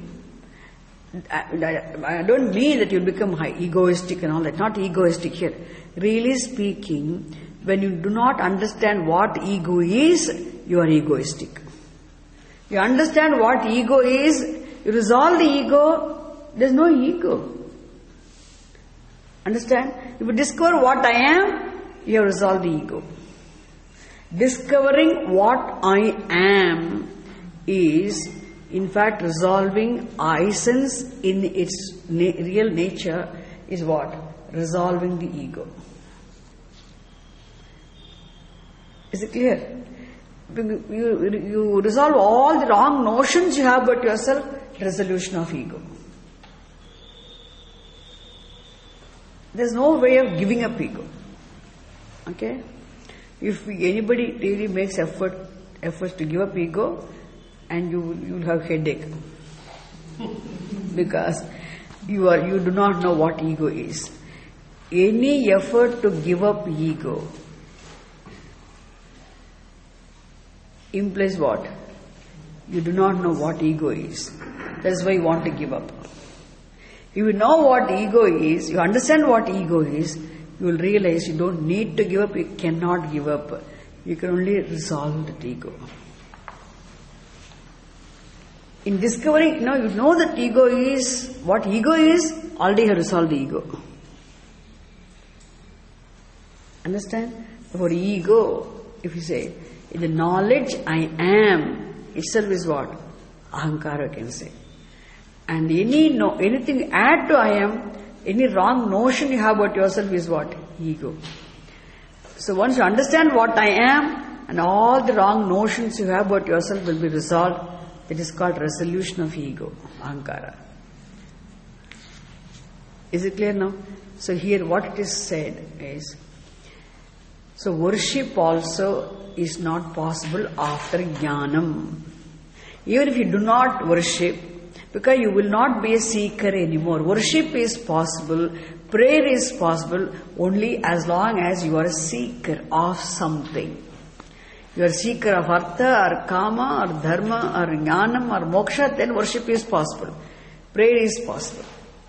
Speaker 1: I, I don't mean that you'll become high, egoistic and all that, not egoistic here. Really speaking, when you do not understand what ego is, you are egoistic. You understand what ego is, you resolve the ego, there is no ego. Understand? If you discover what I am, you have resolved the ego. Discovering what I am is, in fact, resolving essence in its na- real nature is what? Resolving the ego. Is it clear? You, you, you resolve all the wrong notions you have about yourself, resolution of ego. There's no way of giving up ego. Okay? If anybody really makes effort efforts to give up ego, and you you'll have headache. Because you are you do not know what ego is. Any effort to give up ego implies what? You do not know what ego is. That's why you want to give up. If you know what ego is, you understand what ego is, you will realize you don't need to give up, you cannot give up. You can only resolve that ego. In discovering, you know, you know that ego is, what ego is, already you have resolved the ego. Understand? For ego, if you say, in the knowledge I am, itself is what? Ahankara can say. And any no, anything add to I am, any wrong notion you have about yourself is what? Ego. So once you understand what I am, and all the wrong notions you have about yourself will be resolved, it is called resolution of ego, ahankara. Is it clear now? So here what it is said is, so worship also is not possible after jnanam. Even if you do not worship, because you will not be a seeker anymore. Worship is possible, prayer is possible only as long as you are a seeker of something. You are a seeker of artha or kama or dharma or jnanam or moksha, then worship is possible. Prayer is possible.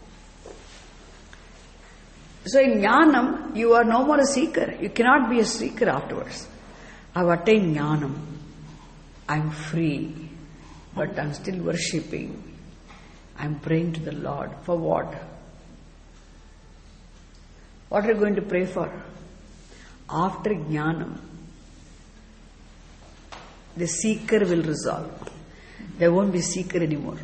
Speaker 1: So in jnanam, you are no more a seeker. You cannot be a seeker afterwards. I have attained jnanam. I am free, but I am still worshipping. I am praying to the Lord. For what? What are you going to pray for? After jnanam, the seeker will resolve. There won't be seeker anymore.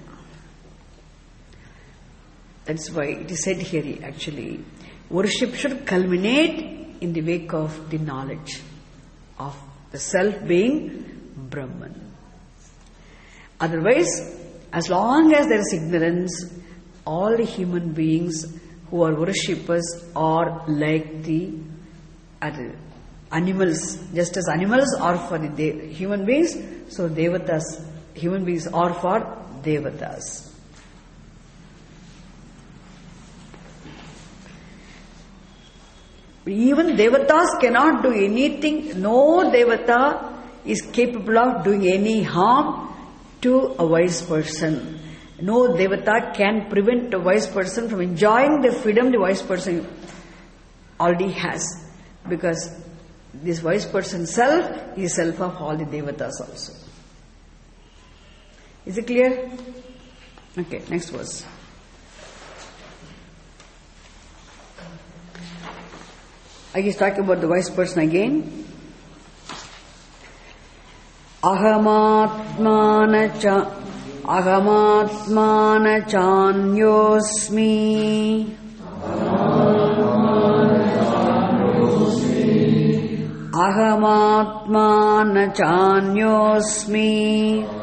Speaker 1: That's why it is said here actually, worship should culminate in the wake of the knowledge of the self being Brahman. Otherwise, as long as there is ignorance, all the human beings who are worshippers are like the animals, just as animals are for the de- human beings, so devatas, human beings are for devatas. Even devatas cannot do anything. No devata is capable of doing any harm to a wise person. No devata can prevent a wise person from enjoying the freedom the wise person already has. Because this wise person self is self of all the devatas also. Is it clear? Okay, next verse. I just talk about the wise person again. Ahamatmana cha Ahamatmana chanyosmi Ahamatmana chanyosmi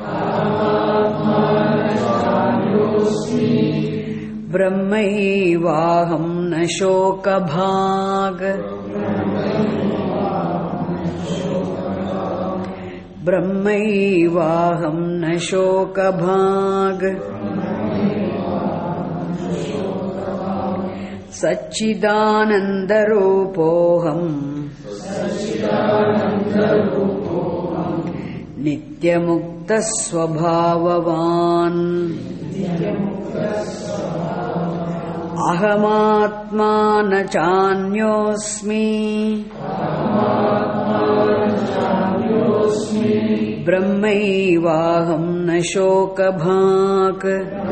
Speaker 1: Brahmaivaham na shoka bhag Brahmaivaham na shoka bhag Satchidananda rupoham Nityamukta svabhavavan Ahamatma na chanyosmi Brahmaivaham na shoka bhag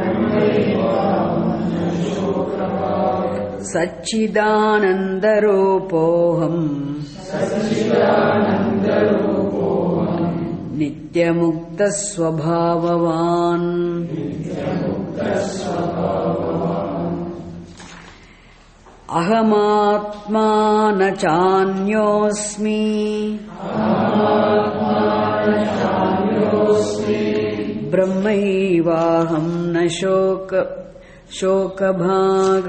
Speaker 1: Satchidananda rupoham Nityamukta svabhavavan Ahamatma na chanyosmi Brahmaivaham na shoka shoka bhag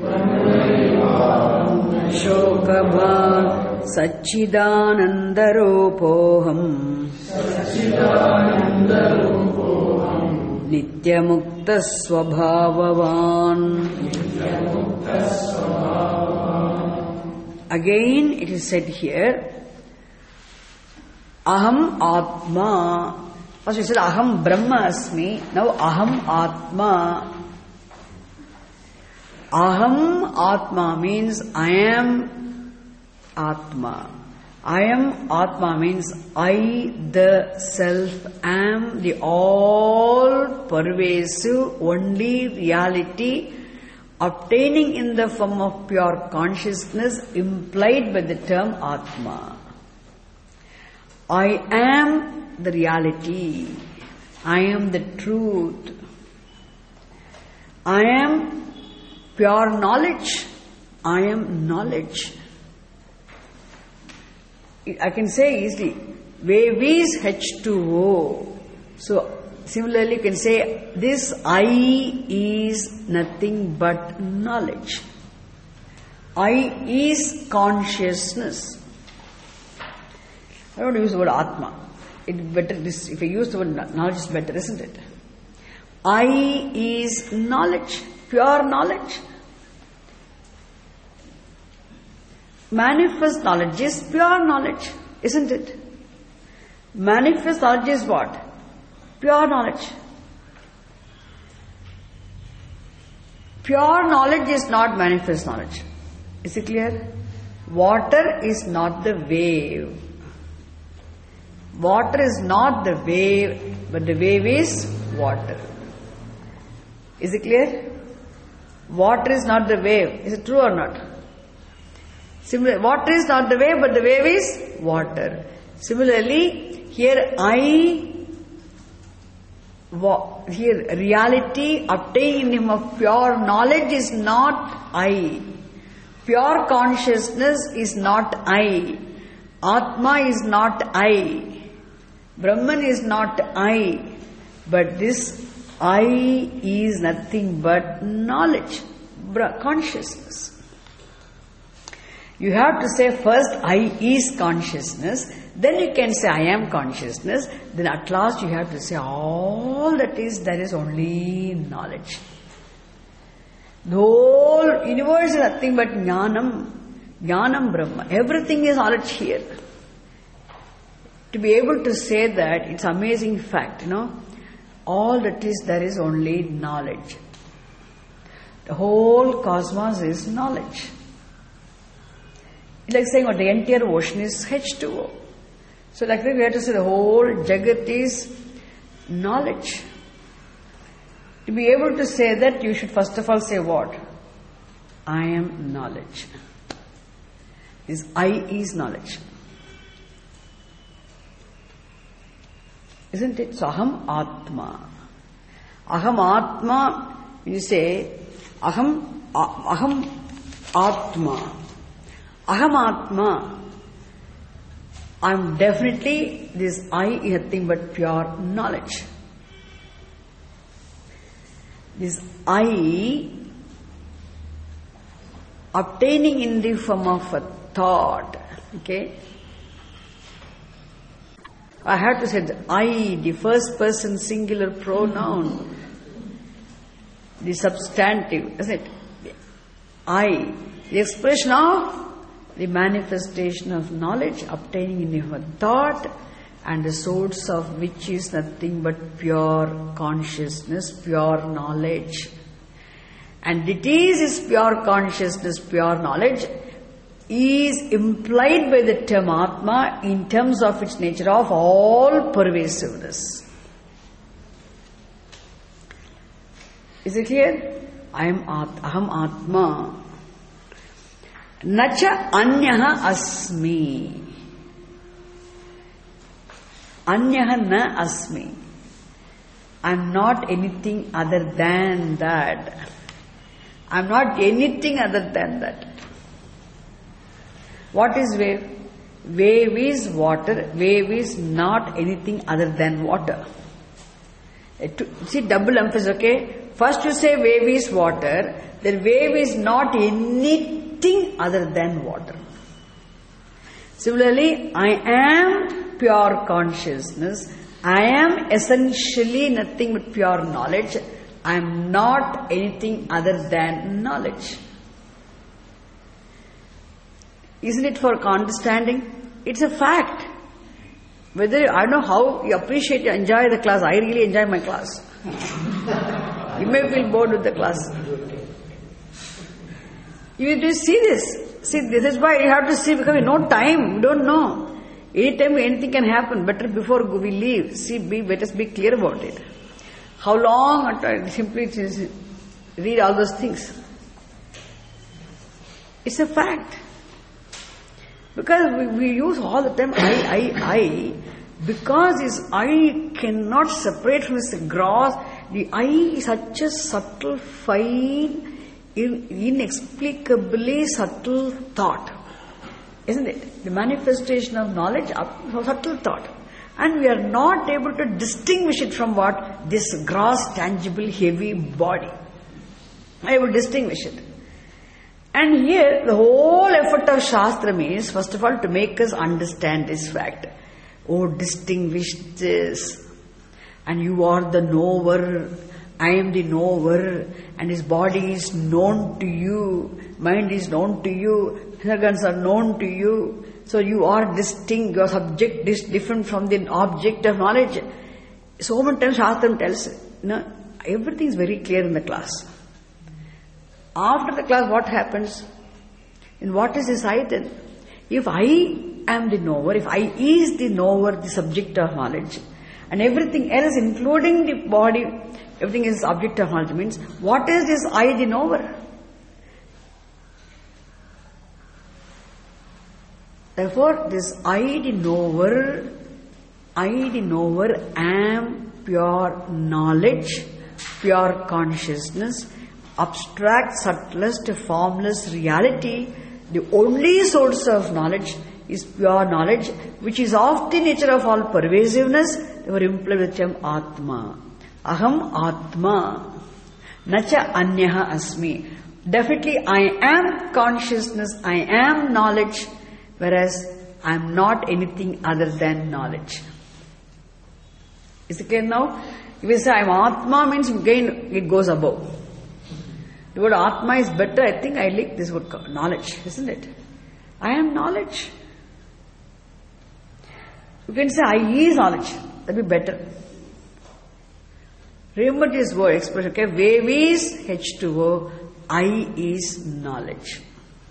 Speaker 1: shoka bhag Satchidananda rupoham Nityamukta svabhavavan. Again it is said here, Aham Atma. First we said Aham Brahma Asmi. Now Aham Atma. Aham Atma means I am Atma. I am Atma means I, the self, am the all-pervasive, only reality obtaining in the form of pure consciousness implied by the term Atma. I am the reality. I am the truth. I am pure knowledge. I am knowledge. I can say easily, wave is H two O. So, similarly you can say, this I is nothing but knowledge. I is consciousness. I don't use the word Atma. It better, this, if I use the word knowledge is better, isn't it? I is knowledge, pure knowledge. Manifest knowledge is pure knowledge, isn't it? Manifest knowledge is what? Pure knowledge. Pure knowledge is not manifest knowledge. Is it clear? Water is not the wave. Water is not the wave, but the wave is water. Is it clear? Water is not the wave. Is it true or not? Similar, water is not the wave, but the wave is water. Similarly, here I, here reality obtained in him of pure knowledge is not I. Pure consciousness is not I. Atma is not I. Brahman is not I. But this I is nothing but knowledge, consciousness. You have to say first, I is consciousness. Then you can say, I am consciousness. Then at last you have to say, all that is, there is only knowledge. The whole universe is nothing but Jnanam. Jnanam Brahma. Everything is knowledge here. To be able to say that, it's amazing fact, you know. All that is, there is only knowledge. The whole cosmos is knowledge. It's like saying, oh, the entire ocean is H two O. So like that we have to say the whole Jagat is knowledge. To be able to say that, you should first of all say what? I am knowledge. This I is knowledge. Isn't it? So Aham Atma. Aham Atma, when you say Aham, Aham Atma. Aham Atma. I am definitely, this I is nothing but pure knowledge. This I obtaining in the form of a thought, okay? I have to say the I, the first person singular pronoun, the substantive, isn't it? I, the expression of the manifestation of knowledge obtaining in your thought, and the source of which is nothing but pure consciousness, pure knowledge. And it is this pure consciousness, pure knowledge, is implied by the term Atma in terms of its nature of all pervasiveness. Is it clear? I am At, Aham Atma. Nacha Anyaha Asmi. Anyaha na Asmi. I am not anything other than that. I am not anything other than that. What is wave? Wave is water. Wave is not anything other than water. See, double emphasis, okay? First you say wave is water, then wave is not anything other than water. Similarly, I am pure consciousness. I am essentially nothing but pure knowledge. I am not anything other than knowledge. Isn't it for understanding? It's a fact. Whether, I don't know how you appreciate, you enjoy the class. I really enjoy my class. You may feel bored with the class. You need to see this. See, this is why you have to see, because we no time, we don't know. Anytime anything can happen. Better before we leave, see, be, let us be clear about it. How long? Simply read all those things. It's a fact. Because we, we use all the time I, I, I, because this I cannot separate from this gross. The I is such a subtle, fine, in, inexplicably subtle thought. Isn't it? The manifestation of knowledge, of subtle thought. And we are not able to distinguish it from what? This gross, tangible, heavy body. I will distinguish it. And here, the whole effort of Shastra means, first of all, to make us understand this fact. Oh, distinguish this. And you are the knower. I am the knower. And his body is known to you. Mind is known to you. Organs are known to you. So you are distinct. Your subject is different from the object of knowledge. So many times Shastra tells, you know, everything is very clear in the class. After the class, what happens? And what is this I then? If I am the knower, if I is the knower, the subject of knowledge, and everything else, including the body, everything is object of knowledge, means, what is this I, the knower? Therefore, this I, the knower, I, the knower, am pure knowledge, pure consciousness, abstract, subtlest, formless reality. The only source of knowledge is pure knowledge, which is of the nature of all pervasiveness. They were implied with the term Atma. Aham Atma. Nacha Anyaha Asmi. Definitely I am consciousness, I am knowledge, whereas I am not anything other than knowledge. Is it clear now? If you say I am Atma, means again it goes above. The word Atma is better, I think I like this word knowledge, isn't it? I am knowledge. You can say I is knowledge, that would be better. Remember this word expression, okay? Wave is H two O, I is knowledge.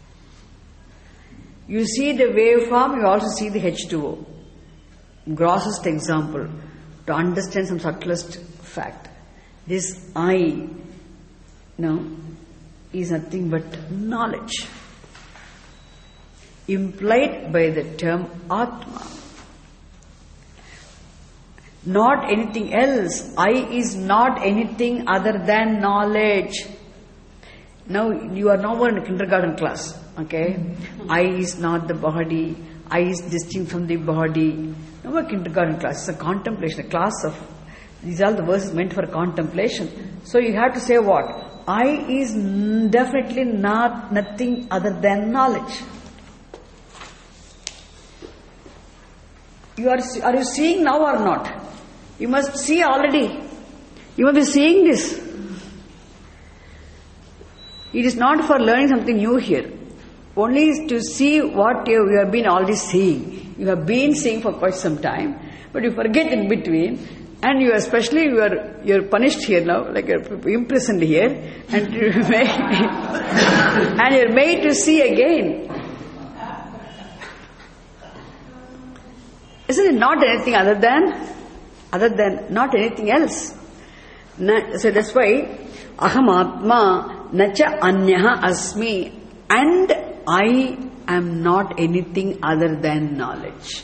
Speaker 1: You see the waveform, you also see the H two O. Grossest example to understand some subtlest fact. This I, no, is nothing but knowledge, implied by the term Atma. Not anything else. I is not anything other than knowledge. Now you are now in a kindergarten class, okay? I is not the body. I is distinct from the body. No more kindergarten class. It's a contemplation, a class of, these are the verses meant for contemplation. So you have to say what? I is definitely not nothing other than knowledge. You are, are you seeing now or not? You must see already. You must be seeing this. It is not for learning something new here. Only to see what you, you have been already seeing. You have been seeing for quite some time, but you forget in between, and you especially you are you are punished here now, like you are imprisoned here, and you are made, and you are made to see again. Isn't it not anything other than? Other than not anything else. So that's why aham atma nacha anyaha asmi, and I am not anything other than knowledge.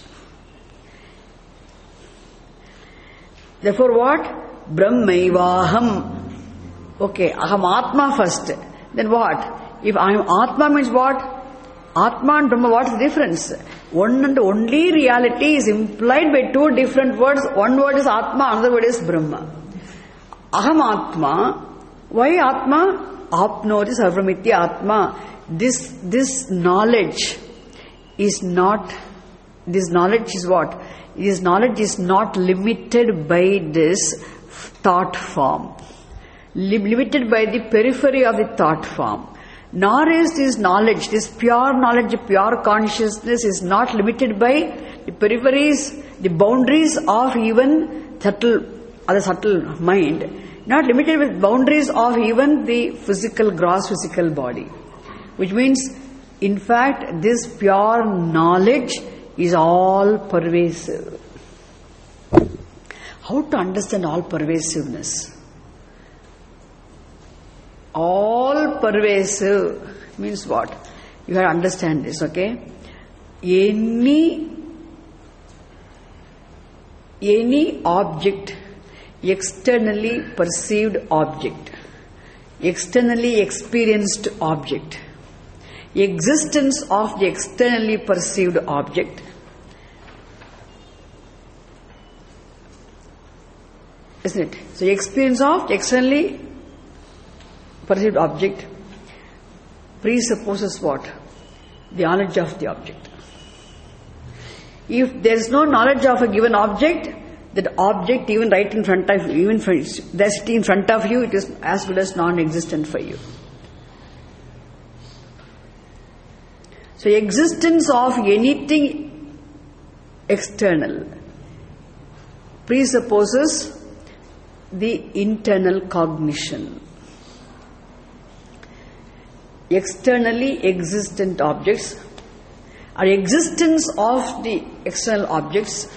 Speaker 1: Therefore what? Brahmaivaham. Okay, aham atma first. Then what? If I am atma means what? Atma and Brahma, what is the difference? One and only reality is implied by two different words. One word is Atma, another word is Brahma. Aham Atma. Why Atma? Apnoti sarvamitya Atma. This, this knowledge is not, this knowledge is what? This knowledge is not limited by this thought form. Limited by the periphery of the thought form. Nor is this knowledge, this pure knowledge, pure consciousness is not limited by the peripheries, the boundaries of even subtle, other subtle mind, not limited with boundaries of even the physical, gross physical body. Which means, in fact, this pure knowledge is all pervasive. How to understand all pervasiveness? All pervasive means what? You have to understand this, okay? Any, any object, externally perceived object, externally experienced object, existence of the externally perceived object, isn't it? So experience of externally perceived object presupposes what? The knowledge of the object. If there is no knowledge of a given object, that object even right in front of you, even that's in front of you, it is as good as non-existent for you. So existence of anything external presupposes the internal cognition. Externally existent objects or existence of the external objects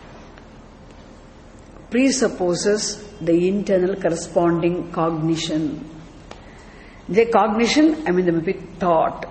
Speaker 1: presupposes the internal corresponding cognition. The cognition, I mean the maybe thought.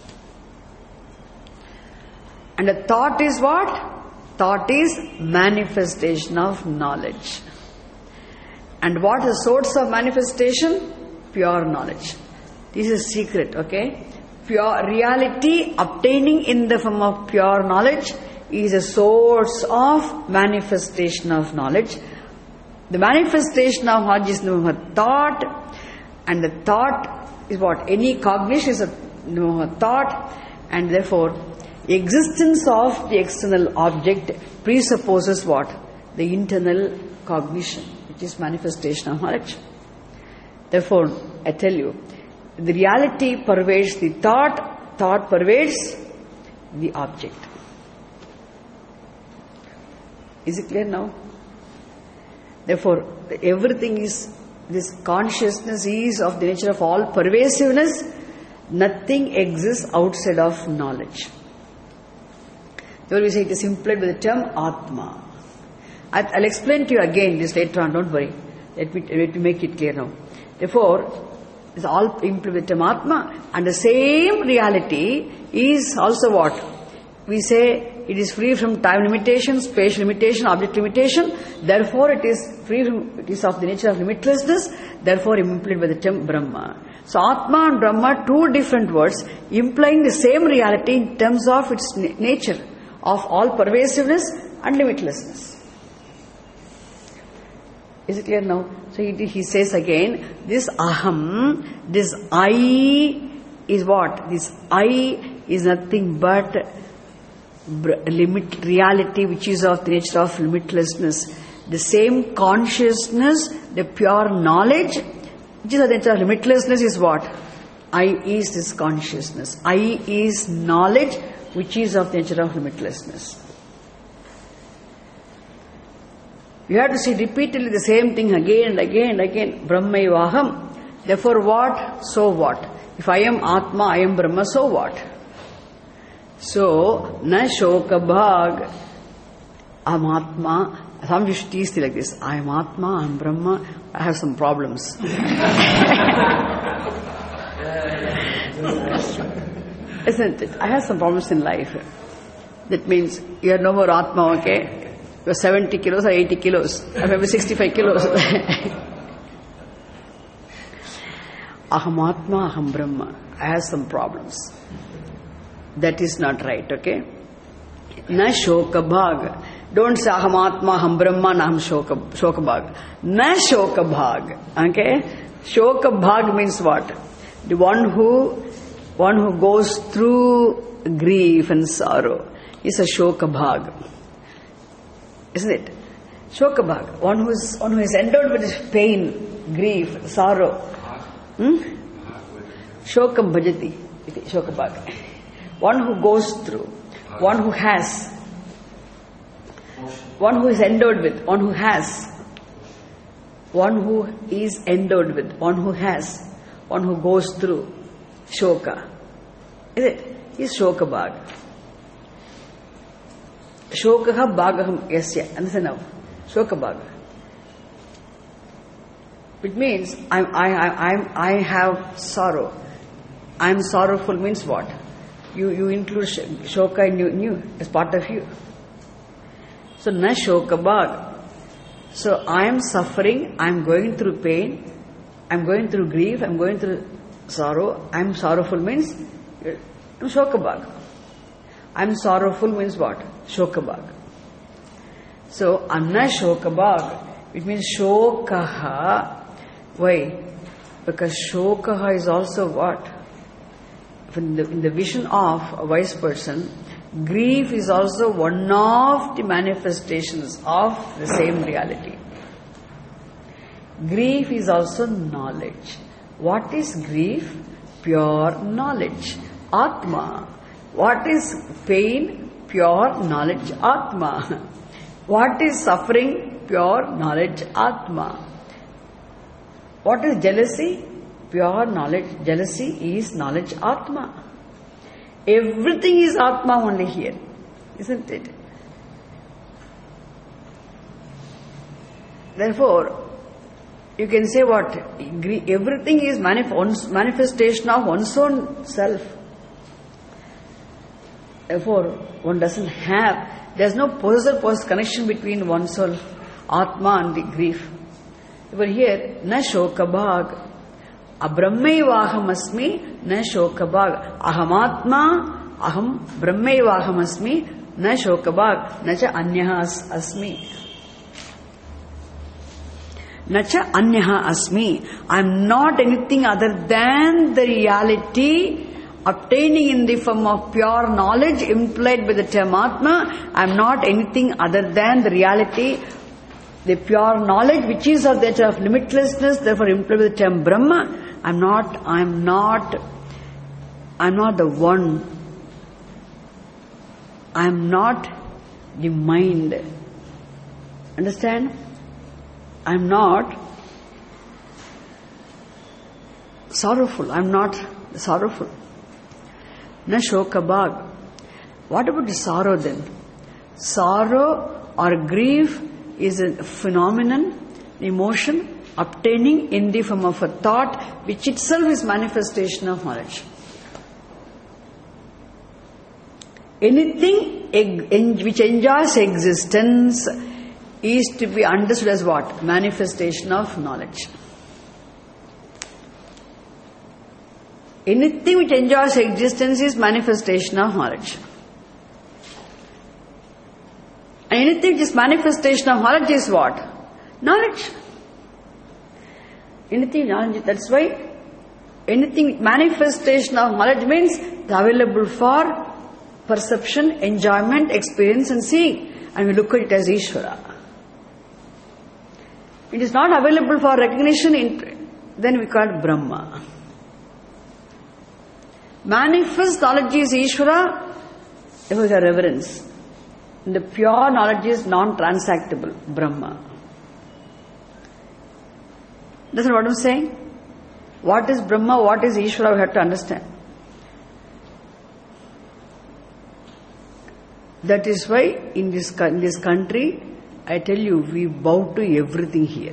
Speaker 1: And the thought is what? Thought is manifestation of knowledge. And what is the source of manifestation? Pure knowledge. This is secret, okay? Pure reality obtaining in the form of pure knowledge is a source of manifestation of knowledge. The manifestation of knowledge is the thought, and the thought is what? Any cognition is a, you know, a thought, and therefore existence of the external object presupposes what? The internal cognition, which is manifestation of knowledge. Therefore, I tell you, the reality pervades the thought, thought pervades the object. Is it clear now? Therefore, everything is, this consciousness is of the nature of all pervasiveness. Nothing exists outside of knowledge. Therefore, we say it is implied with the term Atma. I'll explain to you again this later on, don't worry. Let me, let me make it clear now. Therefore, it's all implied with the term Atma, and the same reality is also what? We say it is free from time limitation, spatial limitation, object limitation. Therefore, it is free from, it is of the nature of limitlessness. Therefore, implied by the term Brahma. So, Atma and Brahma, two different words, implying the same reality in terms of its na- nature of all pervasiveness and limitlessness. Is it clear now? So, he, he says again, this Aham, this I is what? This I is nothing but limit reality, which is of the nature of limitlessness. The same consciousness, the pure knowledge, which is of the nature of limitlessness, is what? I is this consciousness. I is knowledge, which is of the nature of limitlessness. You have to see repeatedly the same thing again and again and again. Brahmaivaham. Therefore what? So what? If I am Atma, I am Brahma, so what? So, na shoka bhag, I am Atma. Some used to tease like this. I am Atma, I am Brahma, I have some problems. Isn't it? I have some problems in life. That means you are no more Atma, okay? You are seventy kilos or eighty kilos, or maybe sixty-five kilos. Aham Atma, Aham Brahma. I have some problems. That is not right, okay? Na shoka bhag. Don't say aham atma, aham brahma, na aham shoka, shoka bhag. Na shoka bhag. Okay? Shoka bhag means what? The one who, one who goes through grief and sorrow is a shoka bhag. Isn't it? Shoka bhag. One who is, one who is endowed with pain, grief, sorrow. Hmm? Shokam bhajati. Shoka bhag. One who goes through, one who has, one who is endowed with, one who has, one who is endowed with, one who has, one who goes through, shoka. Is it? Is shoka bhag. Shokaha bhagaham yasya. Understand now? Shoka bhag. Which means I, I, I, I'm, I have sorrow. I'm sorrowful means what? You, you include shoka in you, in you as part of you. So, na shoka bhag. So, I am suffering, I am going through pain, I am going through grief, I am going through sorrow. I am sorrowful means shoka bhag. I am sorrowful means what? Shoka bhag. So, anna shoka bhag, it means shokaha. Why? Because shokaha is also what? In the, in the vision of a wise person, grief is also one of the manifestations of the same reality. Grief is also knowledge. What is grief? Pure knowledge. Atma. What is pain? Pure knowledge. Atma. What is suffering? Pure knowledge. Atma. What is jealousy? Pure knowledge. Jealousy is knowledge. Atma. Everything is Atma only here. Isn't it? Therefore, you can say what? Everything is manif- manifestation of one's own self. Therefore, one doesn't have, there's no possessor-possessor connection between oneself, Atma and the grief. But here, na shoka bhag. Abrahmaivaham asmi, na shoka bhag. Aham atma, aham brahmaivaham asmi, na shoka bhag, na cha anyah asmi. Nacha anyaha asmi. I am not anything other than the reality obtaining in the form of pure knowledge implied by the term Atma. I am not anything other than the reality, the pure knowledge which is of the nature of limitlessness, therefore implied by the term Brahma. I am not, I am not, I am not the one. I am not the mind. Understand? I am not sorrowful. I am not sorrowful. Na shokabhag. What about the sorrow then? Sorrow or grief is a phenomenon, emotion obtaining in the form of a thought which itself is manifestation of knowledge. Anything which enjoys existence is to be understood as what? Manifestation of knowledge. Anything which enjoys existence is manifestation of knowledge. And anything which is manifestation of knowledge is what? Knowledge. Anything knowledge, that's why anything manifestation of knowledge means available for perception, enjoyment, experience and seeing. And we look at it as Ishvara. It is not available for recognition, in, then we call it Brahma. Manifest knowledge is Ishvara, it was a reverence. And the pure knowledge is non-transactable, Brahma. That's what I'm saying. What is Brahma, what is Ishvara, we have to understand. That is why in this, in this country, I tell you, we bow to everything here.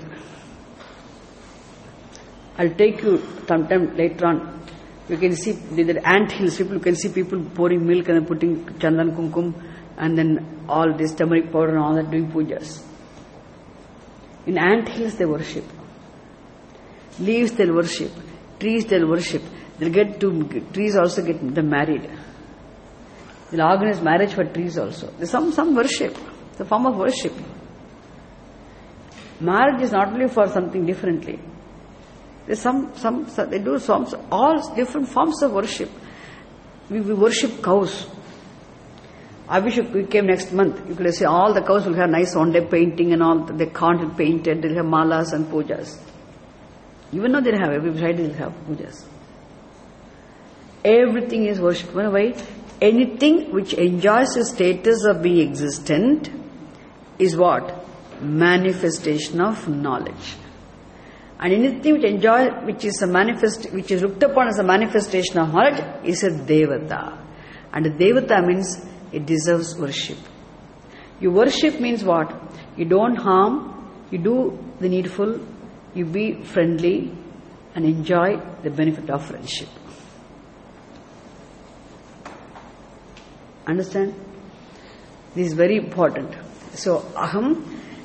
Speaker 1: I'll take you sometime later on. You can see the ant hills, people, you can see people pouring milk and putting chandan kumkum and then all this turmeric powder and all that, doing pujas. In ant hills they worship. Leaves they'll worship. Trees they'll worship. They'll get to, trees also get them married. They'll organize marriage for trees also. There's some, some worship. It's a form of worship. Marriage is not only for something differently. There's some, some, some they do some, all different forms of worship. We, we worship cows. I wish you came next month. You could say all the cows will have nice one-day painting and all. They can't painted. They'll have malas and pujas. Even though they'll have, every side they'll have pujas. Everything is worship. Why? Anything which enjoys the status of being existent is what? Manifestation of knowledge. And anything which enjoy, which is a manifest, which is looked upon as a manifestation of knowledge, is a devata. And a devata means it deserves worship. You worship means what? You don't harm, you do the needful, you be friendly, and enjoy the benefit of friendship. Understand? This is very important. So, aham.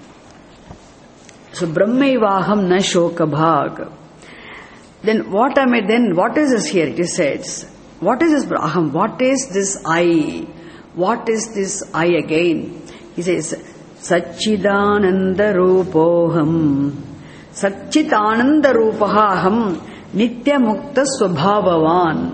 Speaker 1: So, Brahmaivaham na shokabhag. Then what am I then? What is this here? It says, what is this aham? What is this I? What is this I again? He says, Satchidananda Rupoham. Satchidananda Rupahaham Nitya Mukta Swabhavavan.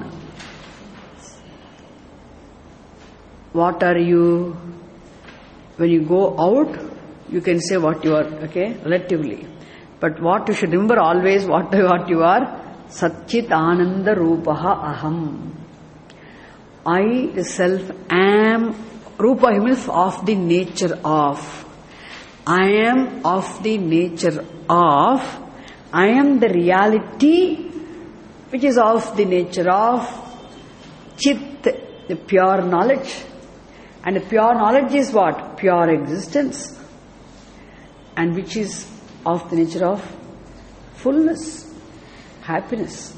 Speaker 1: What are you? When you go out, you can say what you are, okay, relatively. But what you should remember always, what, what you are, Satchit Ananda Rupaha Aham. I, the self, am, Rupa means of the nature of. I am of the nature of. I am the reality which is of the nature of Chit, the pure knowledge. And the pure knowledge is what? Pure existence. And which is of the nature of fullness, happiness,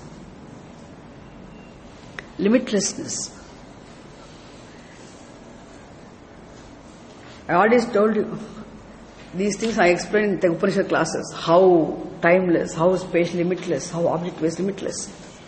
Speaker 1: limitlessness. I always told you, these things I explained in the Upanishad classes, how timeless, how space limitless, how object-based limitless.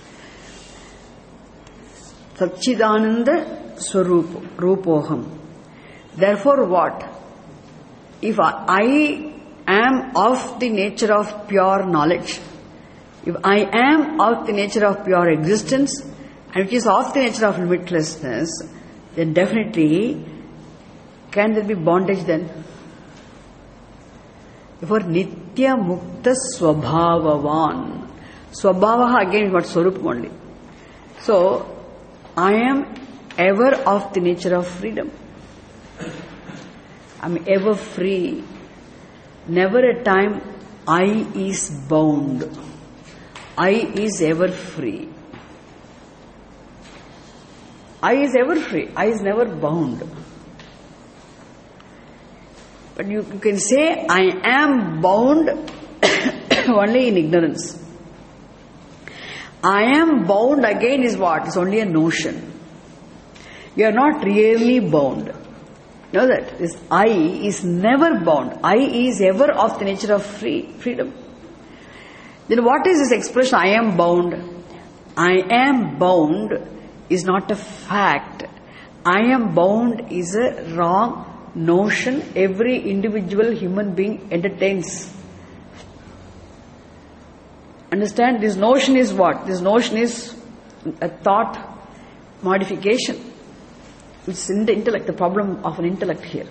Speaker 1: Satchidananda Swarup, Rupoham. Therefore what? If I, am of the nature of pure knowledge, if I am of the nature of pure existence, and which is of the nature of limitlessness, then definitely, can there be bondage then? Therefore, Nitya Mukta Swabhavavan. Swabhavaha again is what Swarup only. So, I am ever of the nature of freedom. I am ever free. Never a time I is bound. I is ever free. I is ever free. I is never bound. But you, you can say, I am bound only in ignorance. I am bound again is what? It's only a notion. You are not really bound. Know that? This I is never bound. I is ever of the nature of free freedom. Then what is this expression, I am bound? I am bound is not a fact. I am bound is a wrong notion every individual human being entertains. Understand? This notion is what? This notion is a thought modification. It's in the intellect, the problem of an intellect here.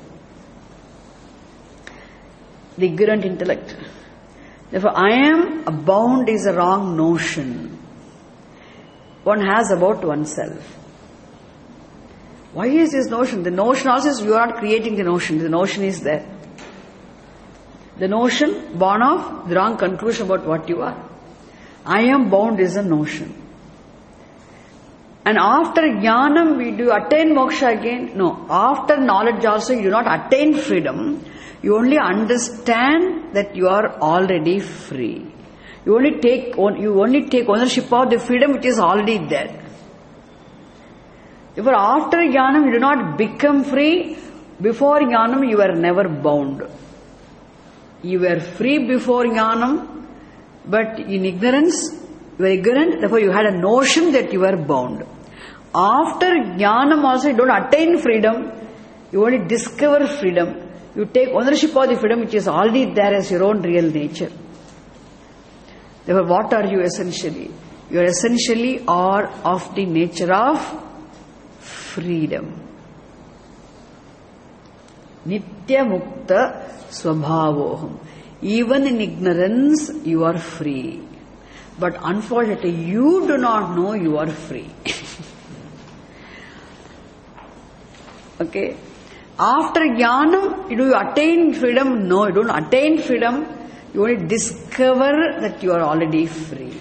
Speaker 1: The ignorant intellect. Therefore, I am bound is a wrong notion one has about oneself. Why is this notion? The notion also is you are not creating the notion. The notion is there. The notion born of the wrong conclusion about what you are. I am bound is a notion. And after jnanam, we do attain moksha again? No. After knowledge also, you do not attain freedom. You only understand that you are already free. You only take you only take ownership of the freedom which is already there. Therefore, after jnanam, you do not become free. Before jnanam, you were never bound. You were free before jnanam, but in ignorance, you were ignorant, therefore you had a notion that you were bound. After jnanam also, you don't attain freedom, you only discover freedom. You take ownership of the freedom which is already there as your own real nature. Therefore, what are you essentially? You are essentially are of the nature of freedom. Nitya Mukta Swabhavoham. Even in ignorance, you are free. But unfortunately, you do not know you are free. Okay? After jnanam, do you attain freedom? No, you don't attain freedom. You only discover that you are already free.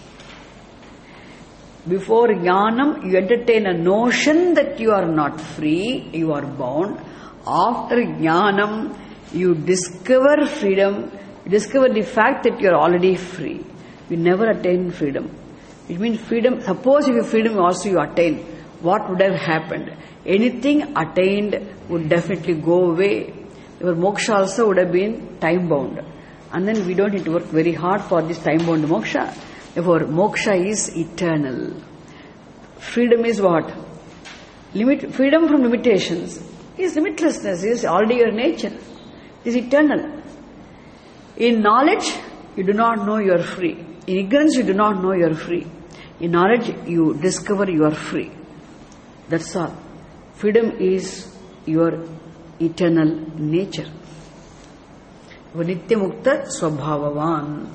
Speaker 1: Before jnanam, you entertain a notion that you are not free, you are bound. After jnanam, you discover freedom, you discover the fact that you are already free. You never attain freedom. It means freedom, suppose if you freedom also you attain, what would have happened? Anything attained would definitely go away. Your moksha also would have been time bound. And then we don't need to work very hard for this time bound moksha. Therefore, moksha is eternal. Freedom is what? Limit, freedom from limitations is limitlessness, is already your nature. It is eternal. In knowledge, you do not know you are free. In ignorance, you do not know you are free. In knowledge, you discover you are free. That's all. Freedom is your eternal nature. Nitya Mukta Swabhavavan.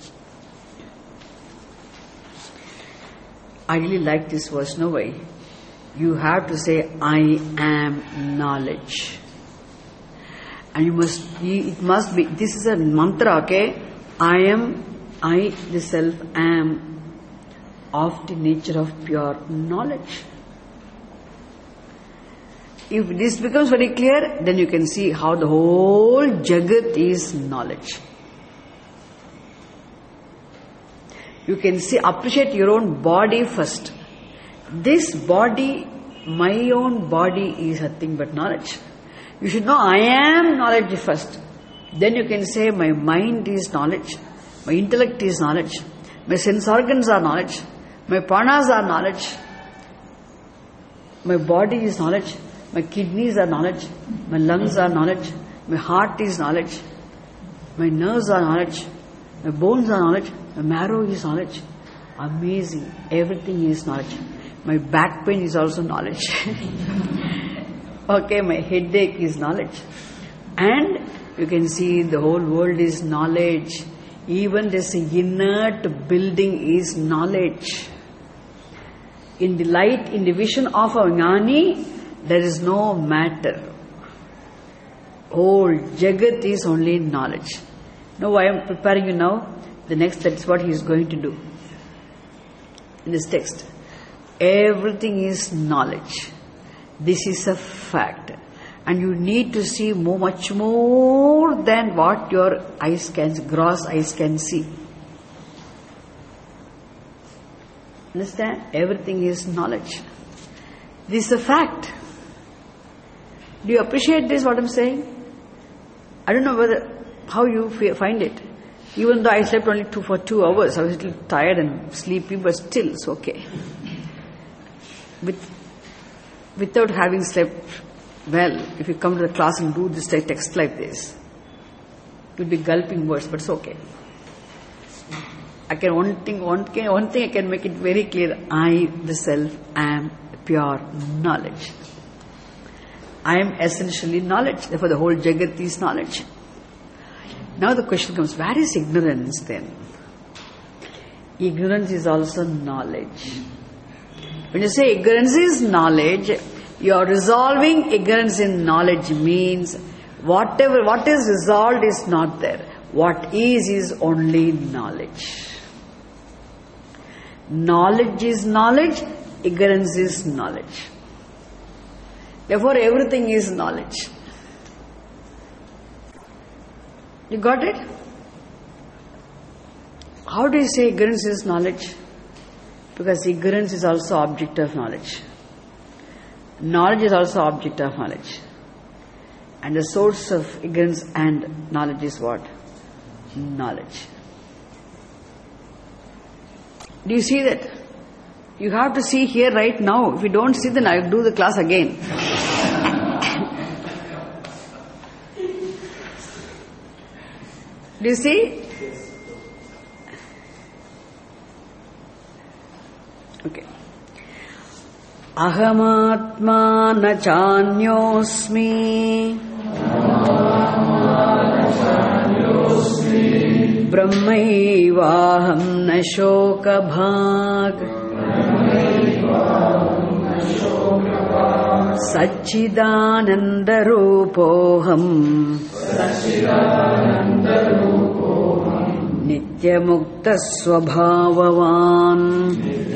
Speaker 1: I really like this verse. No way. You have to say, I am knowledge. And you must, it must be, this is a mantra, okay? I am, I, the self, am of the nature of pure knowledge. If this becomes very clear, then you can see how the whole Jagat is knowledge. You can see, appreciate your own body first. This body, my own body is nothing but knowledge. You should know I am knowledge first. Then you can say my mind is knowledge, my intellect is knowledge, my sense organs are knowledge, my pranas are knowledge, my body is knowledge, my kidneys are knowledge, my lungs are knowledge, my heart is knowledge. My nerves are knowledge. My bones are knowledge. My marrow is knowledge. Amazing. Everything is knowledge. My back pain is also knowledge. Okay, my headache is knowledge. And you can see the whole world is knowledge. Even this inert building is knowledge. In the light, in the vision of a Jnani, there is no matter. Whole Jagat is only knowledge. Now I am preparing you now. The next, that's what he is going to do. In this text. Everything is knowledge. This is a fact. And you need to see more, much more than what your eyes can, gross eyes can see. Understand? Everything is knowledge. This is a fact. Do you appreciate this, what I'm saying? I don't know whether how you find it. Even though I slept only two for two hours, I was a little tired and sleepy, but still it's okay. With, without having slept well, if you come to the class and do this text like this, you'll be gulping words, but it's okay. I can one thing, one, one thing I can make it very clear: I, the self, am pure knowledge. I am essentially knowledge. Therefore, the whole Jagat is knowledge. Now the question comes: where is ignorance then? Ignorance is also knowledge. When you say ignorance is knowledge, you are resolving ignorance in knowledge. Means whatever what is resolved is not there. What is is only knowledge. Knowledge is knowledge. Ignorance is knowledge. Therefore, everything is knowledge. You got it? How do you say ignorance is knowledge? Because ignorance is also object of knowledge. Knowledge is also object of knowledge. And the source of ignorance and knowledge is what? Knowledge. Do you see that? You have to see here right now. If you don't see, then I'll do the class again. Do you see? Okay. Ahamatma na chanyosmi Brahmaivaham na shokabhag Satchidananda rupoham Nityamukta swabhavavan.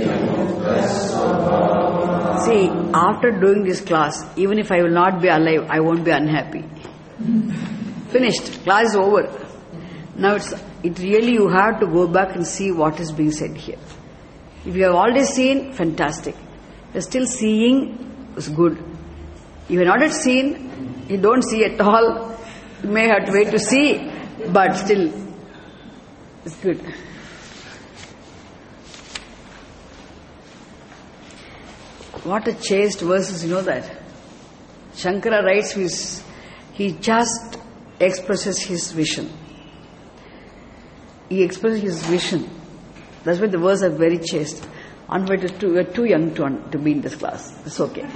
Speaker 1: See, after doing this class, even if I will not be alive, I won't be unhappy. Finished. Class is over. Now it's it really you have to go back and see what is being said here. If you have already seen, fantastic. If you're still seeing, it's good. If you're not yet seen, you don't see at all, you may have to wait to see, but still, it's good. What a chaste verses, you know that. Shankara writes his, he just expresses his vision. He expresses his vision. That's why the verses are very chaste. Unfortunately, too, we're too young to, to be in this class. It's okay.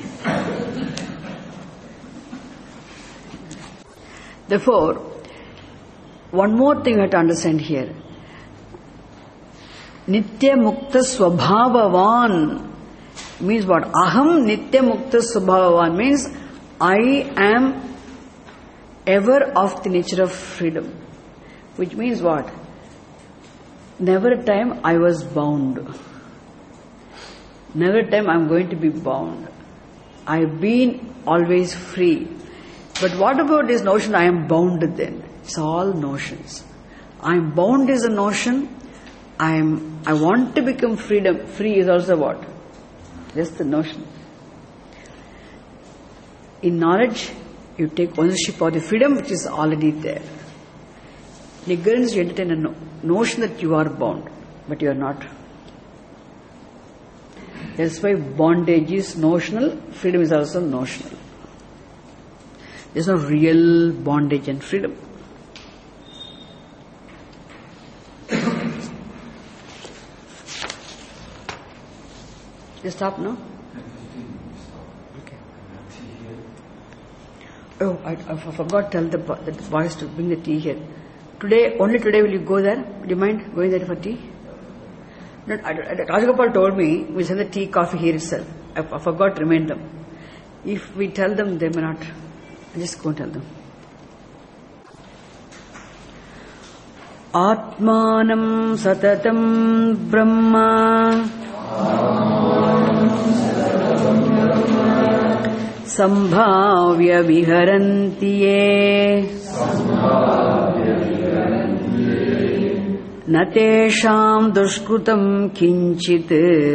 Speaker 1: Therefore, one more thing you have to understand here. Nitya Mukta Swabhavavan means what? Aham Nitya Mukta Swabhavavan means I am ever of the nature of freedom. Which means what? Never a time I was bound. Never a time I am going to be bound. I have been always free. But what about this notion I am bound then? It's all notions. I am bound is a notion. I am. I want to become freedom. Free is also what? Just the notion. In knowledge, you take ownership of the freedom which is already there. In ignorance, you entertain a no- notion that you are bound, but you are not. That's why bondage is notional, freedom is also notional. There is no real bondage and freedom. You stop now? Okay. Oh, I, I forgot to tell the, the boys to bring the tea here. Today, only today will you go there? Do you mind going there for tea? No, Rajagopal told me we send the tea, coffee here itself. I, I forgot to remind them. If we tell them, they may not. I just go and tell them. Atmanam satatam brahma sambhavya viharanti ye natesham dushkrutam kinchit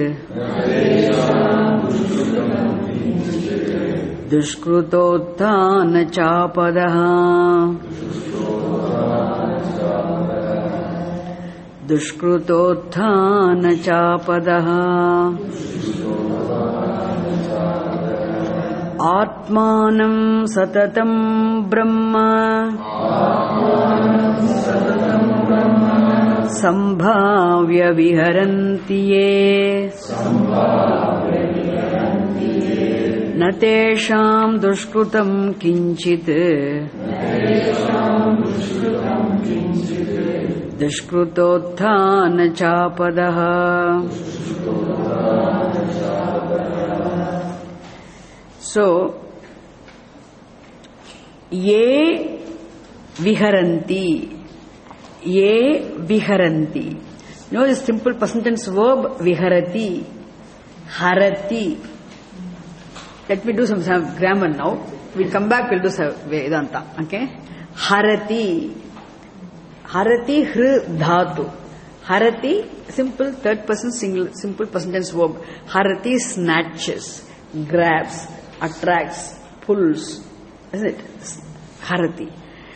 Speaker 1: dushkrutottana chapadaha dushkrutottana chapadaha atmanam satatam brahma sambhavya viharanti ye natesham dushkrutam kinchit dushkrutottana chapadaha. So, ye viharanti, ye viharanti. You know the simple present tense verb viharati, harati. Let me do some, some grammar now. We'll come back, we'll do some Vedanta. Okay? Harati. Harati hri dhatu. Harati, simple third person single, simple present tense verb. Harati snatches, grabs, attracts, pulls. Isn't it? Harati.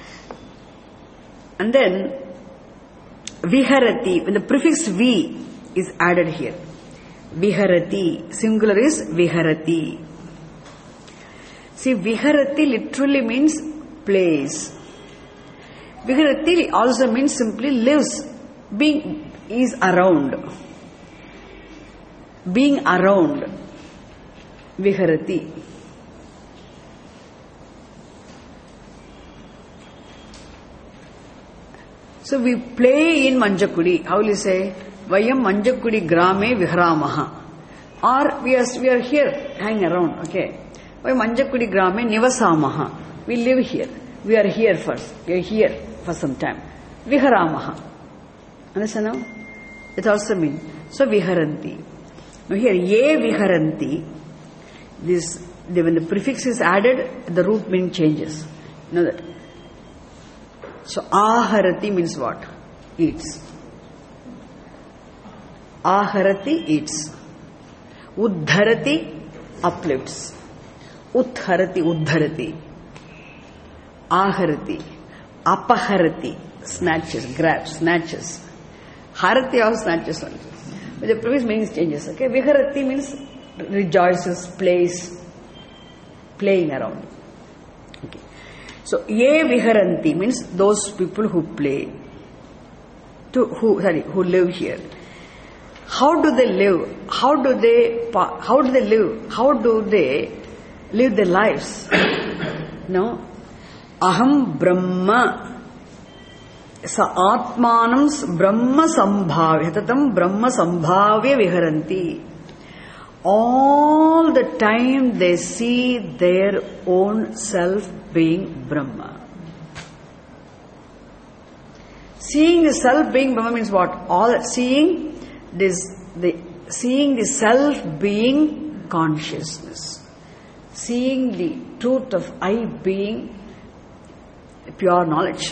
Speaker 1: And then, viharati, when the prefix vi is added here. Viharati, singular is viharati. See, viharati literally means plays. Viharati also means simply lives, being, is around. Being around. Viharati. So we play in Manjakudi. How will you say? Vayam Manjakudi grame viharamaha. Or we are, we are here, hanging around. Okay. Vayam Manjakudi grame nivasamaha. We live here. We are here first. We are here for some time. Viharamaha. Understand now? It also means. So viharanti. Now here, ye viharanti. This, when the prefix is added, the root meaning changes. You know that? So, aharati means what? Eats. Aharati eats. Uddharati uplifts. Uttharati uddharati. Aharati. Apaharati snatches, grabs, snatches. Harati also snatches. But the previous meaning changes. Okay? Viharati means rejoices, plays, playing around. Okay. So, ye viharanti means those people who play, to who sorry, who live here. How do they live? How do they? How do they live? How do they live their lives? No, aham brahma. Sa atmanams brahma sambhavya. Tatam brahma sambhavya viharanti. All the time they see their own self being Brahma. Seeing the self being Brahma means what? All seeing this, the seeing the self being consciousness, seeing the truth of I being pure knowledge.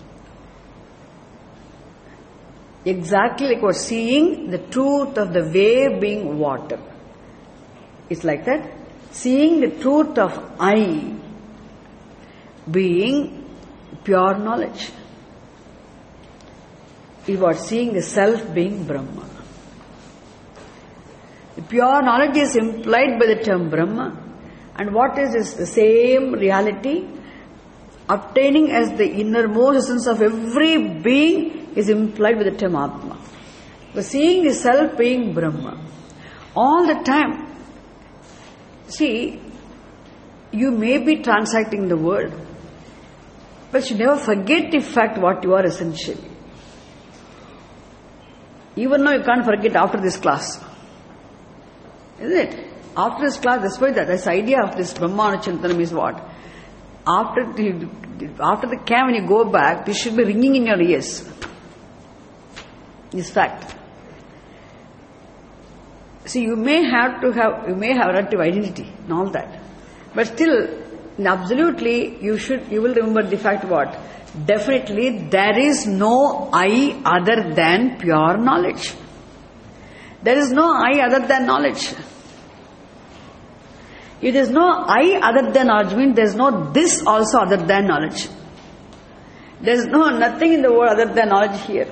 Speaker 1: Exactly like what seeing the truth of the way being water. It's like that. Seeing the truth of I being pure knowledge. Is what? Seeing the self being Brahma. The pure knowledge is implied by the term Brahma. And what is this? The same reality obtaining as the innermost essence of every being is implied with the term Atma. But seeing the self being Brahma, All the time. See, you may be transacting the world, but you never forget the fact what you are essentially. Even now you can't forget after this class. Isn't it? After this class, that's why that this idea of this Brahmana Chintanam is what? After the, after the camp, when you go back, this should be ringing in your ears. This fact. See, you may have to have, you may have relative identity and all that. But still, absolutely, you should, you will remember the fact what? Definitely, there is no I other than pure knowledge. There is no I other than knowledge. If there is no I other than knowledge, means there is no this also other than knowledge. There is no nothing in the world other than knowledge here.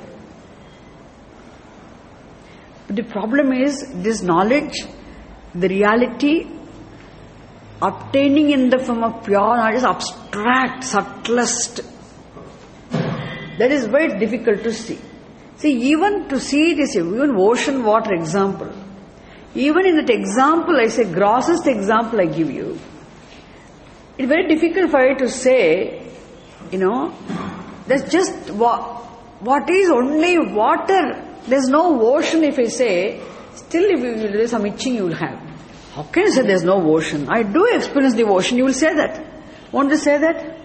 Speaker 1: But the problem is, this knowledge, the reality, obtaining in the form of pure knowledge is abstract, subtlest. That is very difficult to see. See, even to see this, even ocean water example, even in that example, I say, grossest example I give you, it's very difficult for you to say, you know, there's just what, what is only water. There's no ocean, if I say, still if you, there is some itching you will have. How can you say there's no ocean? I do experience the ocean, you will say that. Won't you say that?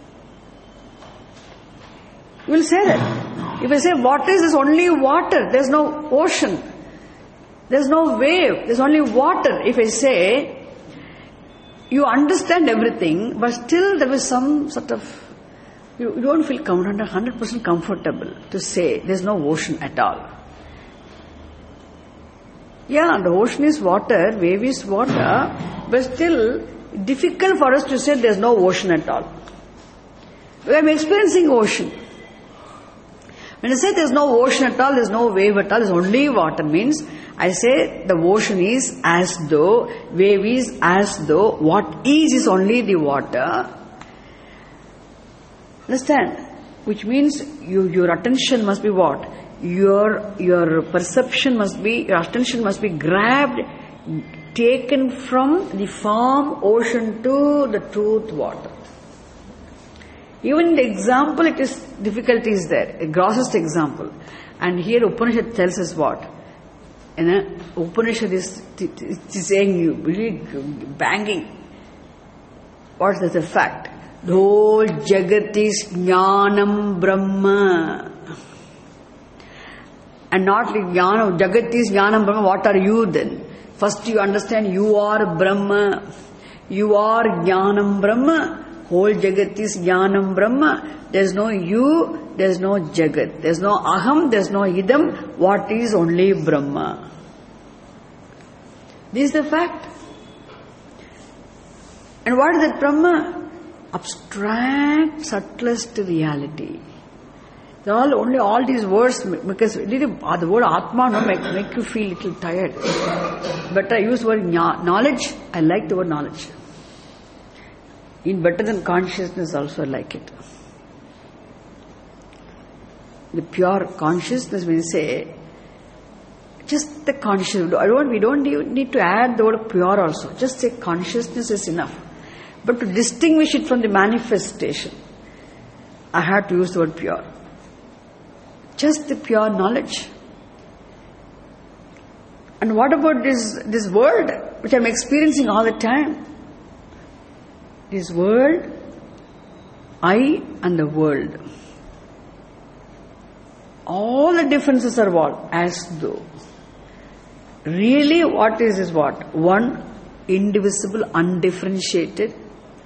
Speaker 1: You will say that. If I say water is only water, there's no ocean, there's no wave, there's only water. If I say, you understand everything, but still there is some sort of, you, you don't feel one hundred percent comfortable to say there's no ocean at all. Yeah, the ocean is water, wave is water, but still difficult for us to say there's no ocean at all. But I'm experiencing ocean. When I say there's no ocean at all, there's no wave at all, there's only water, means I say the ocean is as though, wave is as though, what is is only the water. Understand? Which means you, your attention must be what? Your, your perception must be, your attention must be grabbed, taken from the form ocean to the truth water. Even in the example, it is, difficulty is there, a grossest example. And here Upanishad tells us what? You know, Upanishad is, is saying you, really banging. What is the fact? The whole Jagat is Jnanam Brahma. And not like Jnanam, Jagat is Jnanam Brahma, what are you then? First you understand you are Brahma. You are Jnanam Brahma. Whole Jagat is Jnanam Brahma. There is no you, there is no Jagat. There is no Aham, there is no Idam. What is only Brahma? This is the fact. And what is that Brahma? Abstract, subtlest reality. They all only all these words, because really, the word Atma no, make, make you feel little tired. But I use the word knowledge. I like the word knowledge. In better than consciousness also I like it. The pure consciousness, when you say, just the consciousness. I don't, we don't need to add the word pure also. Just say consciousness is enough. But to distinguish it from the manifestation, I have to use the word pure. Just the pure knowledge. And what about this, this world, which I'm experiencing all the time? This world, I and the world. All the differences are what? As though. Really what is is what? One indivisible, undifferentiated,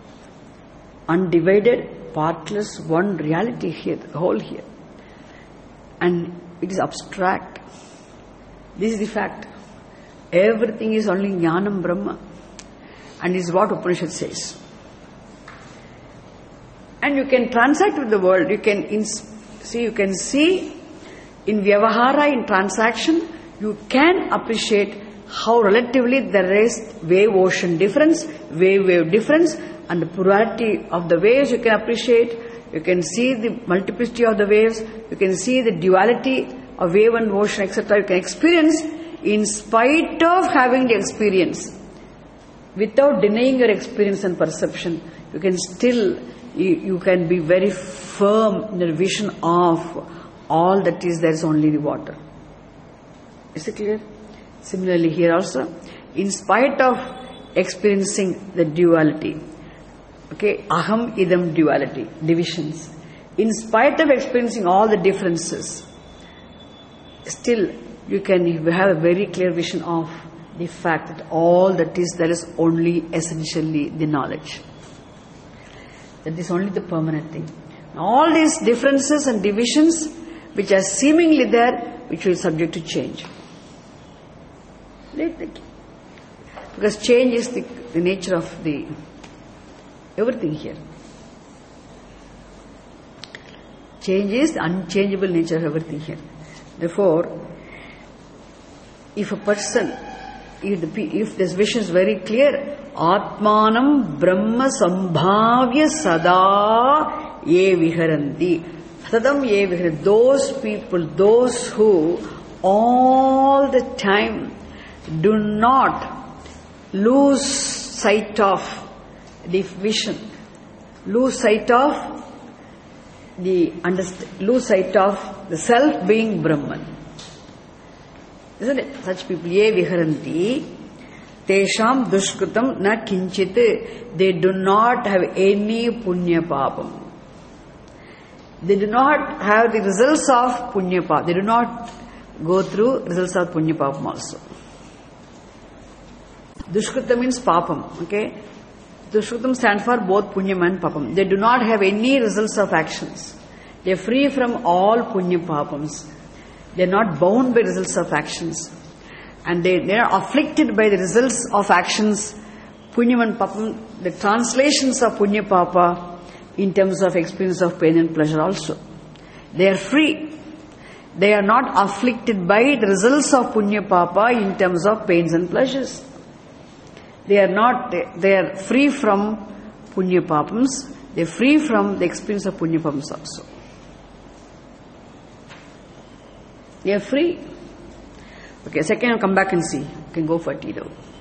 Speaker 1: undivided, partless, one reality here, the whole here. And it is abstract. This is the fact. Everything is only Jnanam Brahma. And this is what Upanishad says. And you can transact with the world. You can ins- see, you can see in Vyavahara, in transaction, you can appreciate how relatively there is wave-ocean difference, wave-wave difference, and the plurality of the waves you can appreciate. You can see the multiplicity of the waves. You can see the duality of wave and ocean, et cetera. You can experience in spite of having the experience, without denying your experience and perception, you can still, you, you can be very firm in the vision of all that is, there is only the water. Is it clear? Similarly here also, in spite of experiencing the duality, okay, aham idam duality, divisions, in spite of experiencing all the differences, still you can have a very clear vision of the fact that all that is, there is only essentially the knowledge. That is only the permanent thing. All these differences and divisions which are seemingly there, which will be subject to change. Because change is the, the nature of the everything here. Change is the unchangeable nature of everything here. Therefore, if a person, if, the, if this vision is very clear, Atmanam Brahma Sambhavya Sada Ye Viharanti. Sadam Ye Viharanti. Those people, those who all the time do not lose sight of the vision, lose sight of the understand, lose sight of the self being Brahman. Isn't it? Such people, ye viharanti, tesham dushkritam na kinchit, they do not have any punya papam. They do not have the results of punya papam. They do not go through results of punya papam also. Dushkrita means papam, okay? Dushkritam stands for both punyam and papam. They do not have any results of actions. They are free from all punya papams. They are not bound by results of actions. And they, they are afflicted by the results of actions, punyam and papam, the translations of punya papa in terms of experience of pain and pleasure also. They are free. They are not afflicted by the results of punya papa in terms of pains and pleasures. They are not, they, they are free from punya papams. They are free from the experience of punya papams also. They are free. Okay, second I'll come back and see. You can go for tea though.